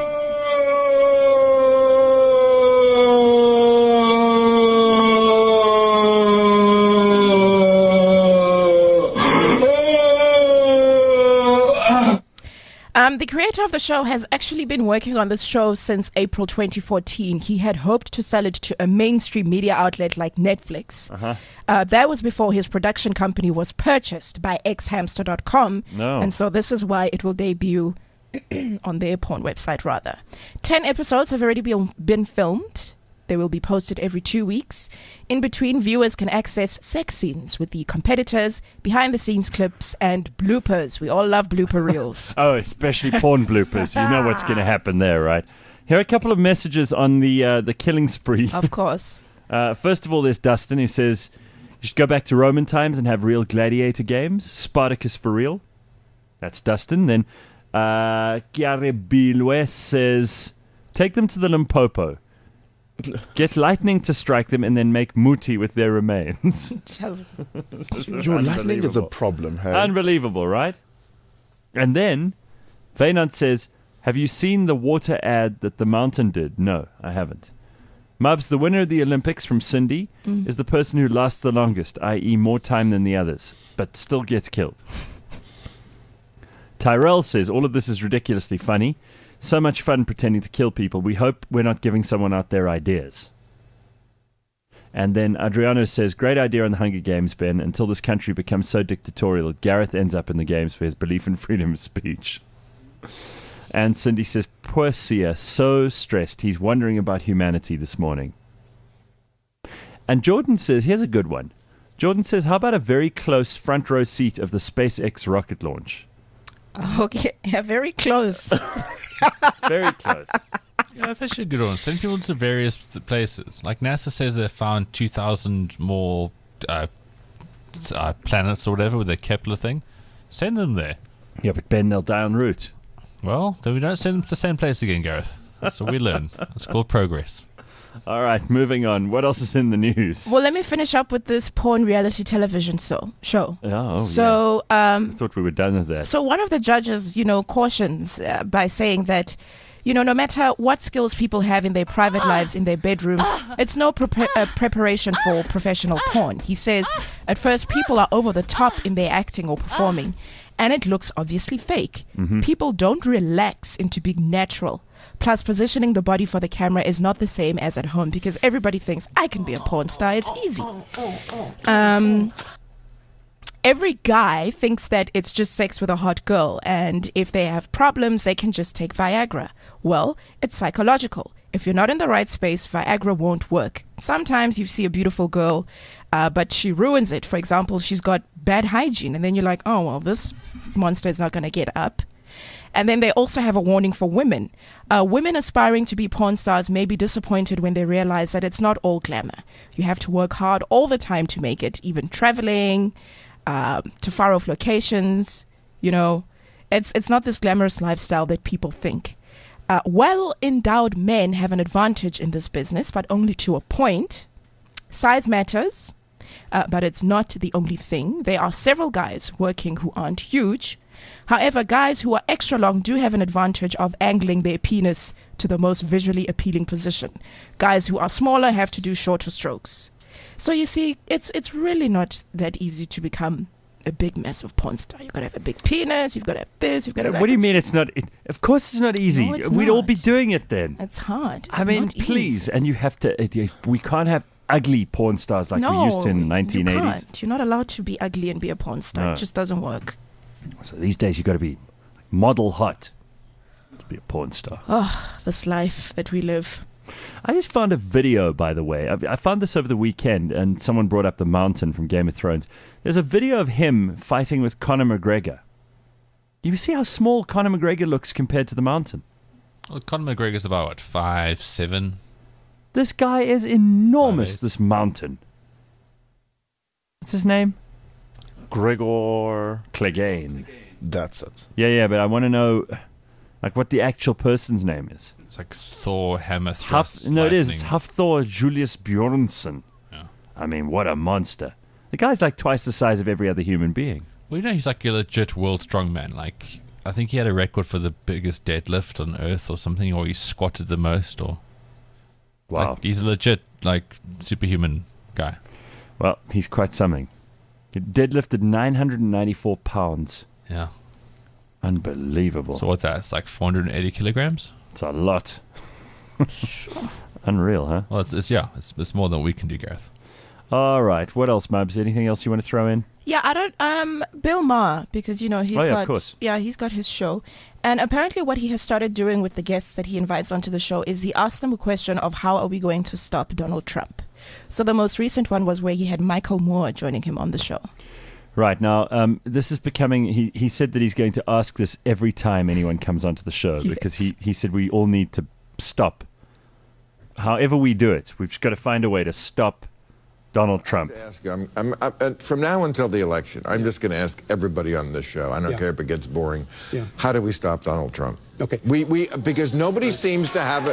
Um, the creator of the show has actually been working on this show since April twenty fourteen. He had hoped to sell it to a mainstream media outlet like Netflix. Uh-huh. Uh, that was before his production company was purchased by x hamster dot com. No. And so this is why it will debut on their porn website, rather. Ten episodes have already been, been filmed. They will be posted every two weeks. In between, viewers can access sex scenes with the competitors, behind-the-scenes clips, and bloopers. We all love blooper reels. Oh, especially porn bloopers. You know what's going to happen there, right? Here are a couple of messages on the uh, the killing spree. Of course. Uh, first of all, there's Dustin who says, you should go back to Roman times and have real gladiator games. Spartacus for real. That's Dustin. Then uh, Chiarebilwe says, take them to the Limpopo. Get lightning to strike them and then make muti with their remains. Your lightning is a Unbelievable. problem, hey? Unbelievable, right? And then Vaynant says, have you seen the water ad that the mountain did? No, I haven't. Mubs, the winner of the Olympics from Cindy Mm. is the person who lasts the longest, that is more time than the others, but still gets killed. Tyrell says, all of this is ridiculously funny. So much fun pretending to kill people. We hope we're not giving someone out their ideas. And then Adriano says, great idea on the Hunger Games, Ben, until this country becomes so dictatorial that Gareth ends up in the games for his belief in freedom of speech. And Cindy says, poor Sia, so stressed. He's wondering about humanity this morning. And Jordan says, here's a good one. Jordan says, how about a very close front row seat of the SpaceX rocket launch? Okay, yeah, very close. Very close. Yeah, that's actually a good one. Send people to various th- places. Like NASA says they found two thousand more uh, uh, planets or whatever with their Kepler thing. Send them there. Yeah, but Ben, they'll die en route. Well, then we don't send them to the same place again, Gareth. That's what we learn. It's called progress. All right, moving on. What else is in the news? Well, let me finish up with this porn reality television show. show. Oh, so, um, I thought we were done with that. So one of the judges, you know, cautions uh, by saying that, you know, no matter what skills people have in their private lives, in their bedrooms, it's no pre- uh, preparation for professional porn. He says, at first, people are over the top in their acting or performing, and it looks obviously fake. Mm-hmm. People don't relax into being natural. Plus, positioning the body for the camera is not the same as at home because everybody thinks, I can be a porn star. It's easy. Um... Every guy thinks that it's just sex with a hot girl, and if they have problems, they can just take Viagra. Well, it's psychological. If you're not in the right space, Viagra won't work. Sometimes you see a beautiful girl, uh, but she ruins it. For example, she's got bad hygiene, and then you're like, oh, well, this monster is not going to get up. And then they also have a warning for women. Uh, women aspiring to be porn stars may be disappointed when they realize that it's not all glamour. You have to work hard all the time to make it, even traveling, Uh, to far off locations. You know, it's it's not this glamorous lifestyle that people think. Uh, well-endowed men have an advantage in this business, but only to a point. Size matters, uh, but it's not the only thing. There are several guys working who aren't huge. However, guys who are extra long do have an advantage of angling their penis to the most visually appealing position. Guys who are smaller have to do shorter strokes. So you see, it's it's really not that easy to become a big, massive porn star. You've got to have a big penis. You've got to have this. You've got to. What do you mean it's not? It, of course, it's not easy. No, it's We'd not. all be doing it then. It's hard. It's I mean, not please, easy. and you have to. It, we can't have ugly porn stars like no, we used to in the nineteen eighties. You can't. You're not allowed to be ugly and be a porn star. No. It just doesn't work. So these days, you've got to be model hot to be a porn star. Oh, this life that we live. I just found a video, by the way. I, I found this over the weekend, and someone brought up the Mountain from Game of Thrones. There's a video of him fighting with Conor McGregor. You see how small Conor McGregor looks compared to the Mountain? Well, Conor McGregor's about, what, five, seven? This guy is enormous, Five, this Mountain. What's his name? Gregor. Clegane. That's it. Yeah, yeah, but I want to know like what the actual person's name is. It's like Thor, Hammer, Huff, Thrust, no, it is. It's Lightning. Hafthor Julius Bjornsson. Yeah. I mean, what a monster. The guy's like twice the size of every other human being. Well, you know, he's like a legit world strongman. Like, I think he had a record for the biggest deadlift on Earth or something, or he squatted the most, or... Wow. Like, he's a legit, like, superhuman guy. Well, he's quite something. He deadlifted nine hundred ninety-four pounds. Yeah. Unbelievable. So what that? It's like four hundred eighty kilograms? It's a lot. Unreal, huh? Well, it's, it's yeah, it's, it's more than we can do, Gareth. All right. What else, Mubs? Anything else you want to throw in? Yeah, I don't. Um, Bill Maher, because you know he's Oh, yeah, got. of course. Yeah, he's got his show, and apparently what he has started doing with the guests that he invites onto the show is he asks them a question of how are we going to stop Donald Trump. So the most recent one was where he had Michael Moore joining him on the show. Right. Now, um, this is becoming... He, he said that he's going to ask this every time anyone comes onto the show Yes. because he, he said we all need to stop. However we do it, we've just got to find a way to stop Donald Trump. Ask, I'm, I'm, I'm, uh, from now until the election, I'm just going to ask everybody on this show. I don't Yeah. care if it gets boring. Yeah. How do we stop Donald Trump? Okay. We we because nobody seems to have a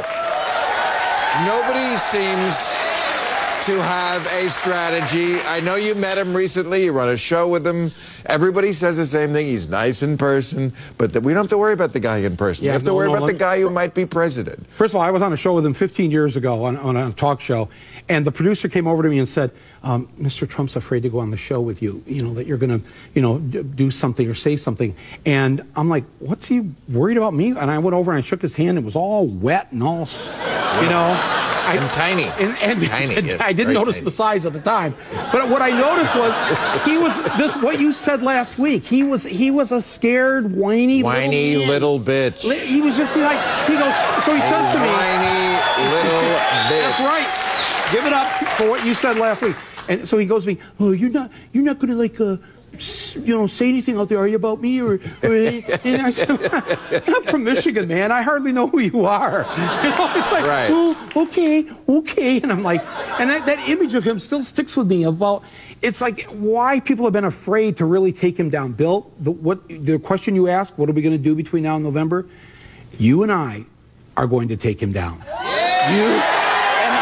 nobody seems to have a strategy. I know you met him recently. You run a show with him. Everybody says the same thing. He's nice in person, but that we don't have to worry about the guy in person. Yeah, we have to no, worry no, about the look- guy who might be president. First of all, I was on a show with him fifteen years ago on, on a talk show, and the producer came over to me and said, um, Mister Trump's afraid to go on the show with you, you know, that you're going to, you know, d- do something or say something. And I'm like, what's he worried about me? And I went over and I shook his hand. It was all wet and all, s- you know. I, And tiny. And, and, Tiny, and yeah, I didn't very notice tiny. the size at the time. But what I noticed was he was this what you said last week. He was he was a scared, whiny, Whiny little, little man. bitch. Li- He was just like he goes. So he says to me, Whiny little "That's bitch. right. Give it up for what you said last week." And so he goes to me, "Oh, you're not you're not going to like uh, s- you know say anything out there, are you, about me or?" or and I said, "I'm from Michigan, man. I hardly know who you are." You know, it's like, Right. "Oh, okay, okay," and I'm like, and that, that image of him still sticks with me about. It's like why people have been afraid to really take him down. Bill, the, what the question you asked, what are we going to do between now and November? You and I are going to take him down. You and I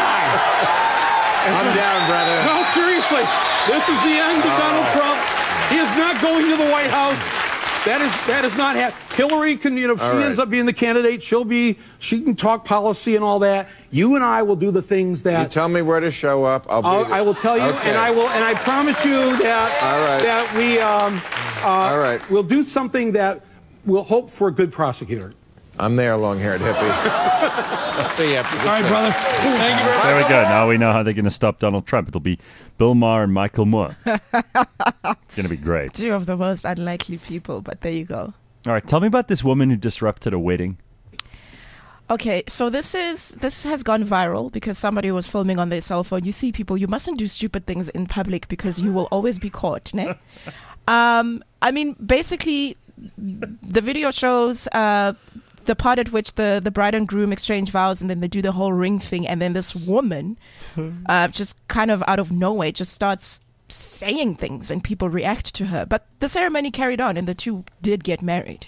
I'm down, brother. No, seriously. This is the end of Oh. Donald Trump. He is not going to the White House. That is that is not happening. Hillary can, you know, if All she right. ends up being the candidate, she'll be, she can talk policy and all that. You and I will do the things You that tell me where to show up. I'll be I'll, there. I will tell you, Okay. and I will, and I promise you that All right. that we um, uh, All right. we'll do something that will hope for a good prosecutor. I'm there, long-haired hippie. I'll see you after the All right, show. brother. Thank you very much. There we go. Now we know how they're going to stop Donald Trump. It'll be Bill Maher and Michael Moore. It's going to be great. Two of the most unlikely people, but there you go. All right, tell me about this woman who disrupted a wedding. Okay, so this is this has gone viral because somebody was filming on their cell phone. You see, people, you mustn't do stupid things in public because you will always be caught. Ne? um, I mean, basically, the video shows uh, the part at which the, the bride and groom exchange vows, and then they do the whole ring thing, and then this woman, uh, just kind of out of nowhere, just starts saying things, and people react to her. But the ceremony carried on, and the two did get married.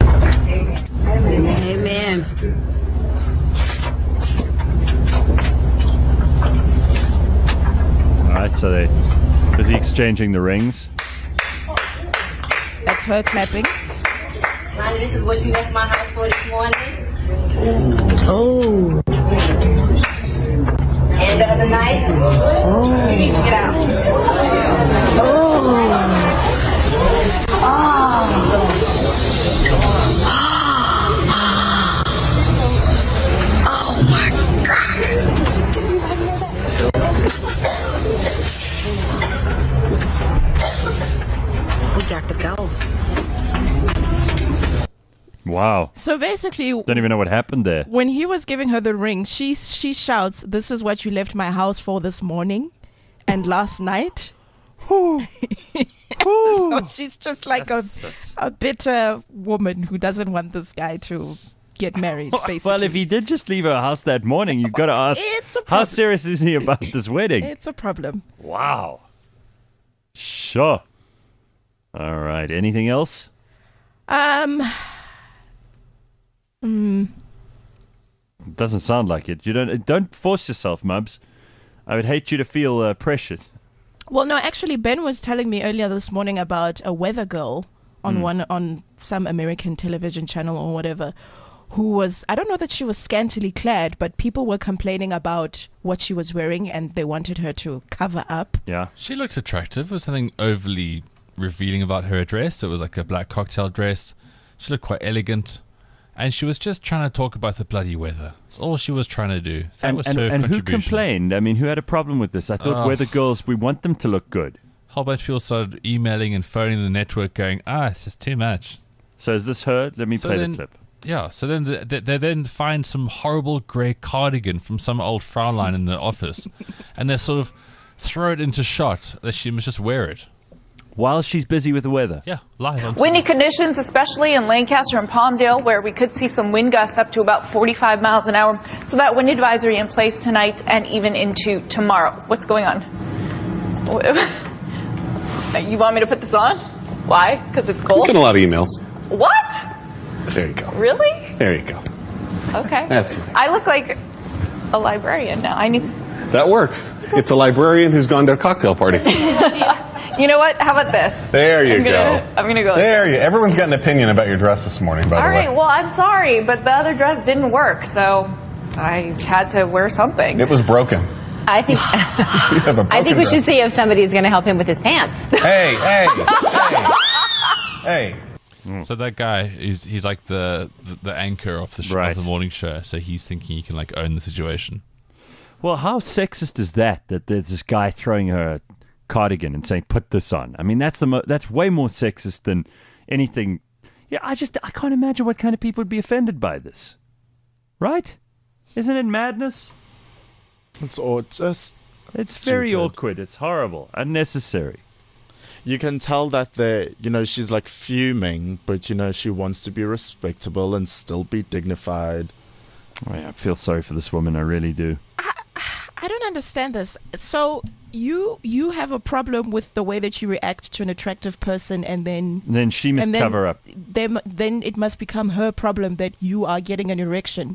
Amen. All right, so they busy exchanging the rings. That's her clapping. Honey, this is what you left my house for this morning. Oh. And the other night, oh. You need to get out. Oh. Oh. Oh my God. We got to go. Wow. So basically, Don't even know what happened there. when he was giving her the ring, she she shouts, "This is what you left my house for this morning and last night." So she's just like a, a bitter woman who doesn't want this guy to get married, basically. Well, if he did just leave her house that morning, you've got to ask, It's a how problem. serious is he about this wedding? It's a problem. Wow. Sure. All right. Anything else? Um, hmm. Doesn't sound like it. You don't don't force yourself, Mubs. I would hate you to feel uh, pressured. Well, no, actually, Ben was telling me earlier this morning about a weather girl on Mm. one on some American television channel or whatever, who was, I don't know that she was scantily clad, but people were complaining about what she was wearing and they wanted her to cover up. Yeah. She looked attractive. There was something overly revealing about her dress. It was like a black cocktail dress. She looked quite elegant. And she was just trying to talk about the bloody weather. That's all she was trying to do. That And, was and, her and who contribution. complained? I mean, who had a problem with this? I thought Ugh. weather girls, we want them to look good. A whole bunch of people started emailing and phoning the network going, ah, it's just too much. So is this her? Let me So play then- the clip. Yeah, so then the, they, they then find some horrible grey cardigan from some old Fraulein in the office, and they sort of throw it into shot that she must just wear it. While she's busy with the weather. Yeah, live on Windy conditions, especially in Lancaster and Palmdale, where we could see some wind gusts up to about forty-five miles an hour. So that wind advisory in place tonight and even into tomorrow. What's going on? You want me to put this on? Why? Because it's We cold? get a lot of emails. What? There you go. Really? There you go. Okay. That's I look like a librarian now. I need. that works. It's a librarian who's gone to a cocktail party. You know what? How about this? There you I'm go. gonna, I'm gonna go. like There you. Everyone's got an opinion about your dress this morning, by All the right, way. well, I'm sorry, but the other dress didn't work, so I had to wear something. It was broken. I think You have a I think broken we dress. should see if somebody's going to help him with his pants. Hey, hey, hey, hey. So that guy is he's like the the, the anchor of the, show, Right. of the morning show. So he's thinking he can like own the situation. Well, how sexist is that? That there's this guy throwing her a cardigan and saying, "Put this on." I mean, that's the mo- that's way more sexist than anything. Yeah, I just I can't imagine what kind of people would be offended by this. Right? Isn't it madness? It's all just. It's very stupid. awkward. It's horrible, unnecessary. You can tell that they, you know, she's like fuming, but you know she wants to be respectable and still be dignified. Oh, yeah, I feel sorry for this woman. I really do. I don't understand this. So you you have a problem with the way that you react to an attractive person, and then And then she must and then cover up. Then then it must become her problem that you are getting an erection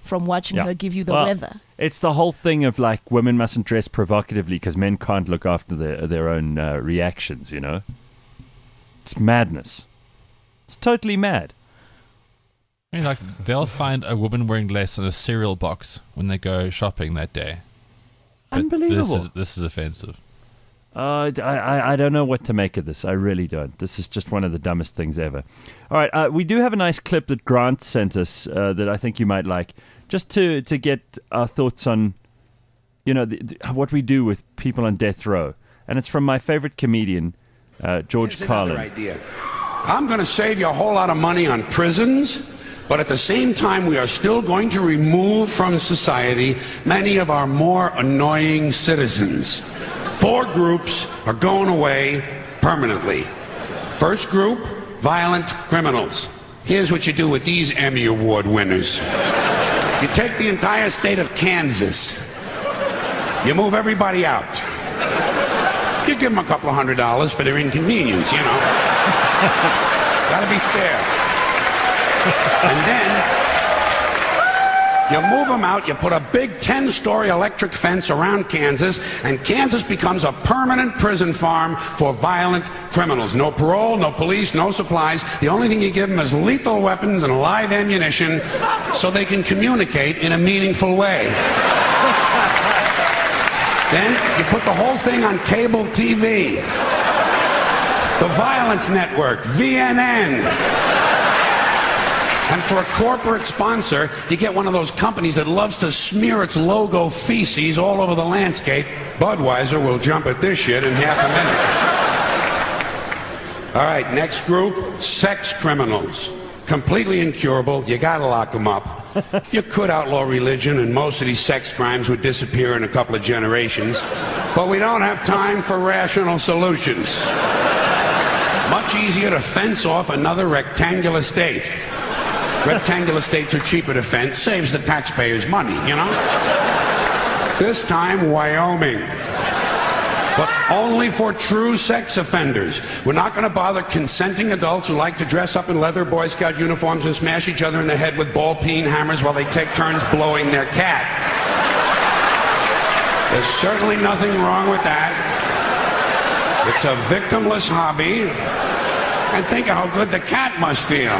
from watching Yeah. her give you the Well, weather. It's the whole thing of like women mustn't dress provocatively because men can't look after their their own uh, reactions. You know, it's madness. It's totally mad. I mean, like they'll find a woman wearing less in a cereal box when they go shopping that day. But Unbelievable. This is this is offensive. Uh, I, I I don't know what to make of this. I really don't. This is just one of the dumbest things ever. All right, uh, we do have a nice clip that Grant sent us uh, that I think you might like, just to, to get our thoughts on, you know, the, the, what we do with people on death row. And it's from my favorite comedian, uh, George Here's Carlin. another idea. I'm going to save you a whole lot of money on prisons, but at the same time, we are still going to remove from society many of our more annoying citizens. Four groups are going away permanently. First group, violent criminals. Here's what you do with these Emmy Award winners. You take the entire state of Kansas. You move everybody out. You give them a couple of hundred dollars for their inconvenience, you know. Gotta be fair. And then you move them out, you put a big ten-story electric fence around Kansas, and Kansas becomes a permanent prison farm for violent criminals. No parole, no police, no supplies. The only thing you give them is lethal weapons and live ammunition so they can communicate in a meaningful way. Then you put the whole thing on cable T V. The Violence Network, V N N. And for a corporate sponsor, you get one of those companies that loves to smear its logo feces all over the landscape. Budweiser will jump at this shit in half a minute. All right, next group, sex criminals. Completely incurable. You gotta lock them up. You could outlaw religion, and most of these sex crimes would disappear in a couple of generations. But we don't have time for rational solutions. Much easier to fence off another rectangular state. Rectangular states are cheaper to fence, saves the taxpayers money, you know? This time, Wyoming. But only for true sex offenders. We're not going to bother consenting adults who like to dress up in leather Boy Scout uniforms and smash each other in the head with ball-peen hammers while they take turns blowing their cat. There's certainly nothing wrong with that. It's a victimless hobby. And think of how good the cat must feel.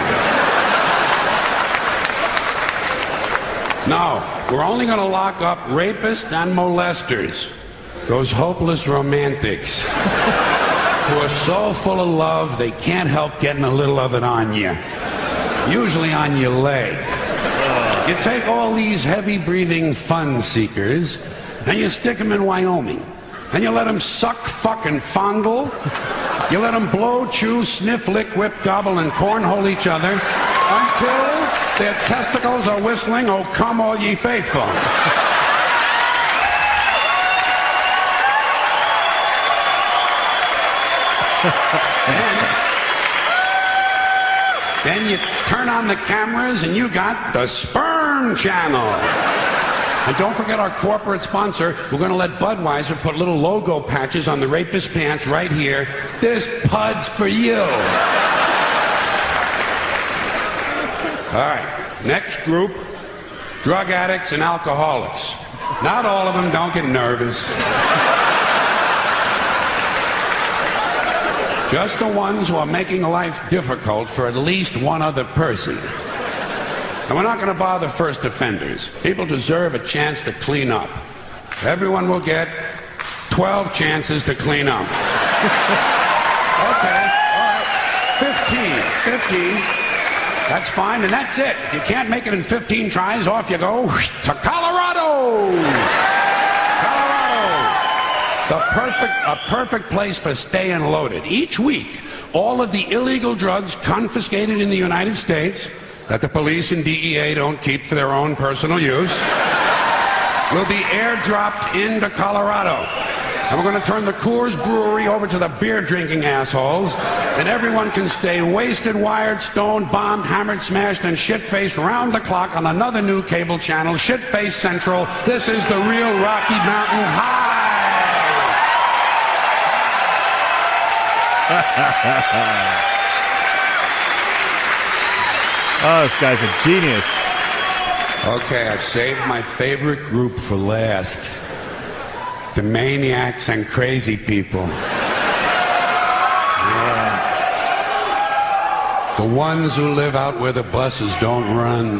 No, we're only going to lock up rapists and molesters. Those hopeless romantics who are so full of love they can't help getting a little of it on you. Usually on your leg. You take all these heavy-breathing fun seekers and you stick them in Wyoming. And you let them suck, fuck, and fondle. You let them blow, chew, sniff, lick, whip, gobble, and cornhole each other until their testicles are whistling, "Oh, come all ye faithful." then, then you turn on the cameras and you got the Sperm Channel. And don't forget our corporate sponsor. We're going to let Budweiser put little logo patches on the rapist pants right here. This pud's for you. All right, next group, drug addicts and alcoholics. Not all of them, don't get nervous. Just the ones who are making life difficult for at least one other person. And we're not going to bother first offenders. People deserve a chance to clean up. Everyone will get twelve chances to clean up. Okay, all right, fifteen, fifteen. That's fine, and that's it. If you can't make it in fifteen tries, off you go to Colorado. Colorado. The perfect, a perfect place for staying loaded. Each week, all of the illegal drugs confiscated in the United States that the police and D E A don't keep for their own personal use will be airdropped into Colorado. And we're going to turn the Coors Brewery over to the beer-drinking assholes, and everyone can stay wasted, wired, stoned, bombed, hammered, smashed, and shit-faced round the clock on another new cable channel, Shit-Faced Central. This is the real Rocky Mountain High. Oh, this guy's a genius. Okay, I've saved my favorite group for last. The maniacs and crazy people. Yeah. The ones who live out where the buses don't run.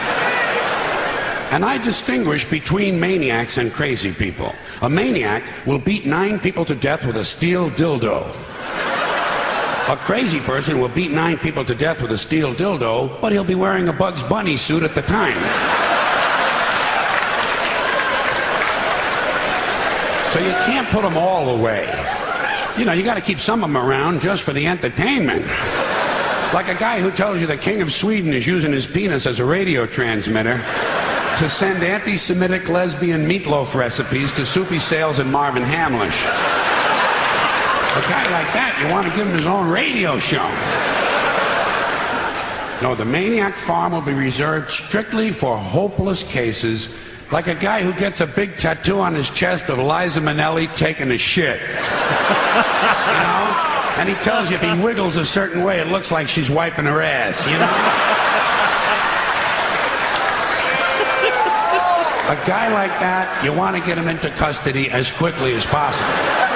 And I distinguish between maniacs and crazy people. A maniac will beat nine people to death with a steel dildo. A crazy person will beat nine people to death with a steel dildo, but he'll be wearing a Bugs Bunny suit at the time. So you can't put them all away. You know, you got to keep some of them around just for the entertainment. Like a guy who tells you the King of Sweden is using his penis as a radio transmitter to send anti-Semitic lesbian meatloaf recipes to Soupy Sales and Marvin Hamlish. A guy like that, you want to give him his own radio show. No, the Maniac Farm will be reserved strictly for hopeless cases, like a guy who gets a big tattoo on his chest of Liza Minnelli taking a shit. You know? And he tells you if he wiggles a certain way, it looks like she's wiping her ass, you know? A guy like that, you want to get him into custody as quickly as possible.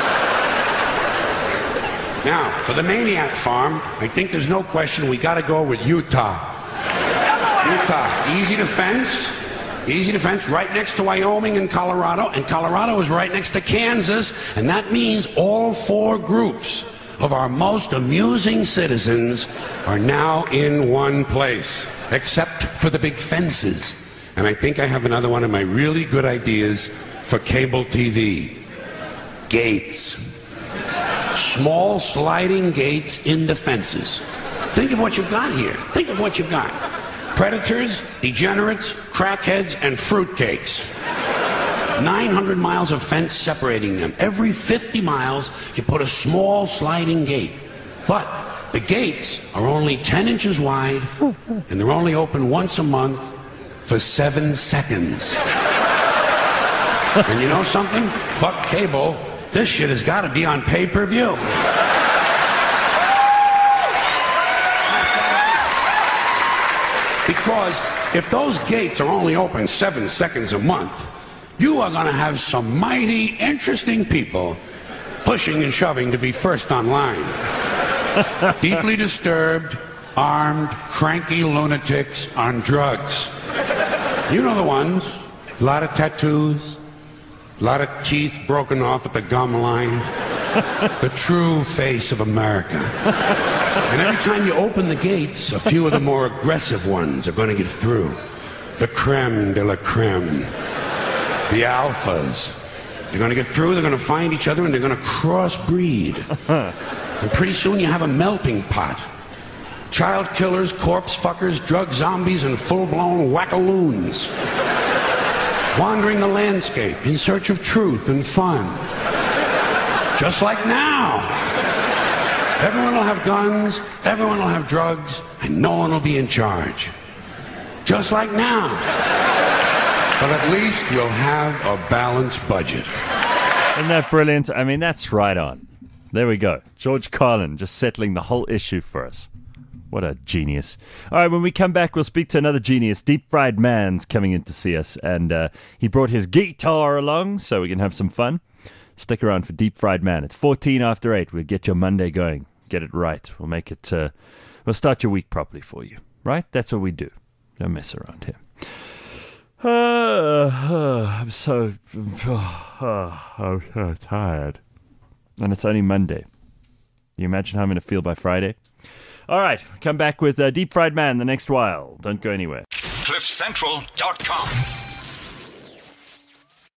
Now, for the Maniac Farm, I think there's no question we got to go with Utah. Utah, easy to fence, easy to fence, right next to Wyoming and Colorado, and Colorado is right next to Kansas, and that means all four groups of our most amusing citizens are now in one place, except for the big fences. And I think I have another one of my really good ideas for cable T V. Gates. Small sliding gates into fences. Think of what you've got here. Think of what you've got. Predators, degenerates, crackheads, and fruitcakes. nine hundred miles of fence separating them. Every fifty miles, you put a small sliding gate. But the gates are only ten inches wide, and they're only open once a month for seven seconds. And you know something? Fuck cable. This shit has got to be on pay-per-view. Because if those gates are only open seven seconds a month, you are going to have some mighty interesting people pushing and shoving to be first online. Deeply disturbed, armed, cranky lunatics on drugs. You know the ones. A lot of tattoos. A lot of teeth broken off at the gum line. The true face of America. And every time you open the gates, a few of the more aggressive ones are going to get through. The creme de la creme. The alphas. They're going to get through, they're going to find each other, and they're going to crossbreed. And pretty soon you have a melting pot. Child killers, corpse fuckers, drug zombies, and full-blown wackaloons. Wandering the landscape in search of truth and fun. Just like now. Everyone will have guns, everyone will have drugs, and no one will be in charge. Just like now. But at least we'll have a balanced budget. Isn't that brilliant? I mean, that's right on. There we go. George Carlin just settling the whole issue for us. What a genius. All right, when we come back, we'll speak to another genius. Deep Fried Man's coming in to see us, and uh, he brought his guitar along so we can have some fun. Stick around for Deep Fried Man. It's fourteen after eight. We'll get your Monday going. Get it right. We'll make it, uh, we'll start your week properly for you, right? That's what we do. Don't mess around here. Uh, uh, I'm so, uh, I'm so tired. And it's only Monday. Can you imagine how I'm going to feel by Friday? All right, come back with uh, Deep Fried Man the next while. Don't go anywhere. cliff central dot com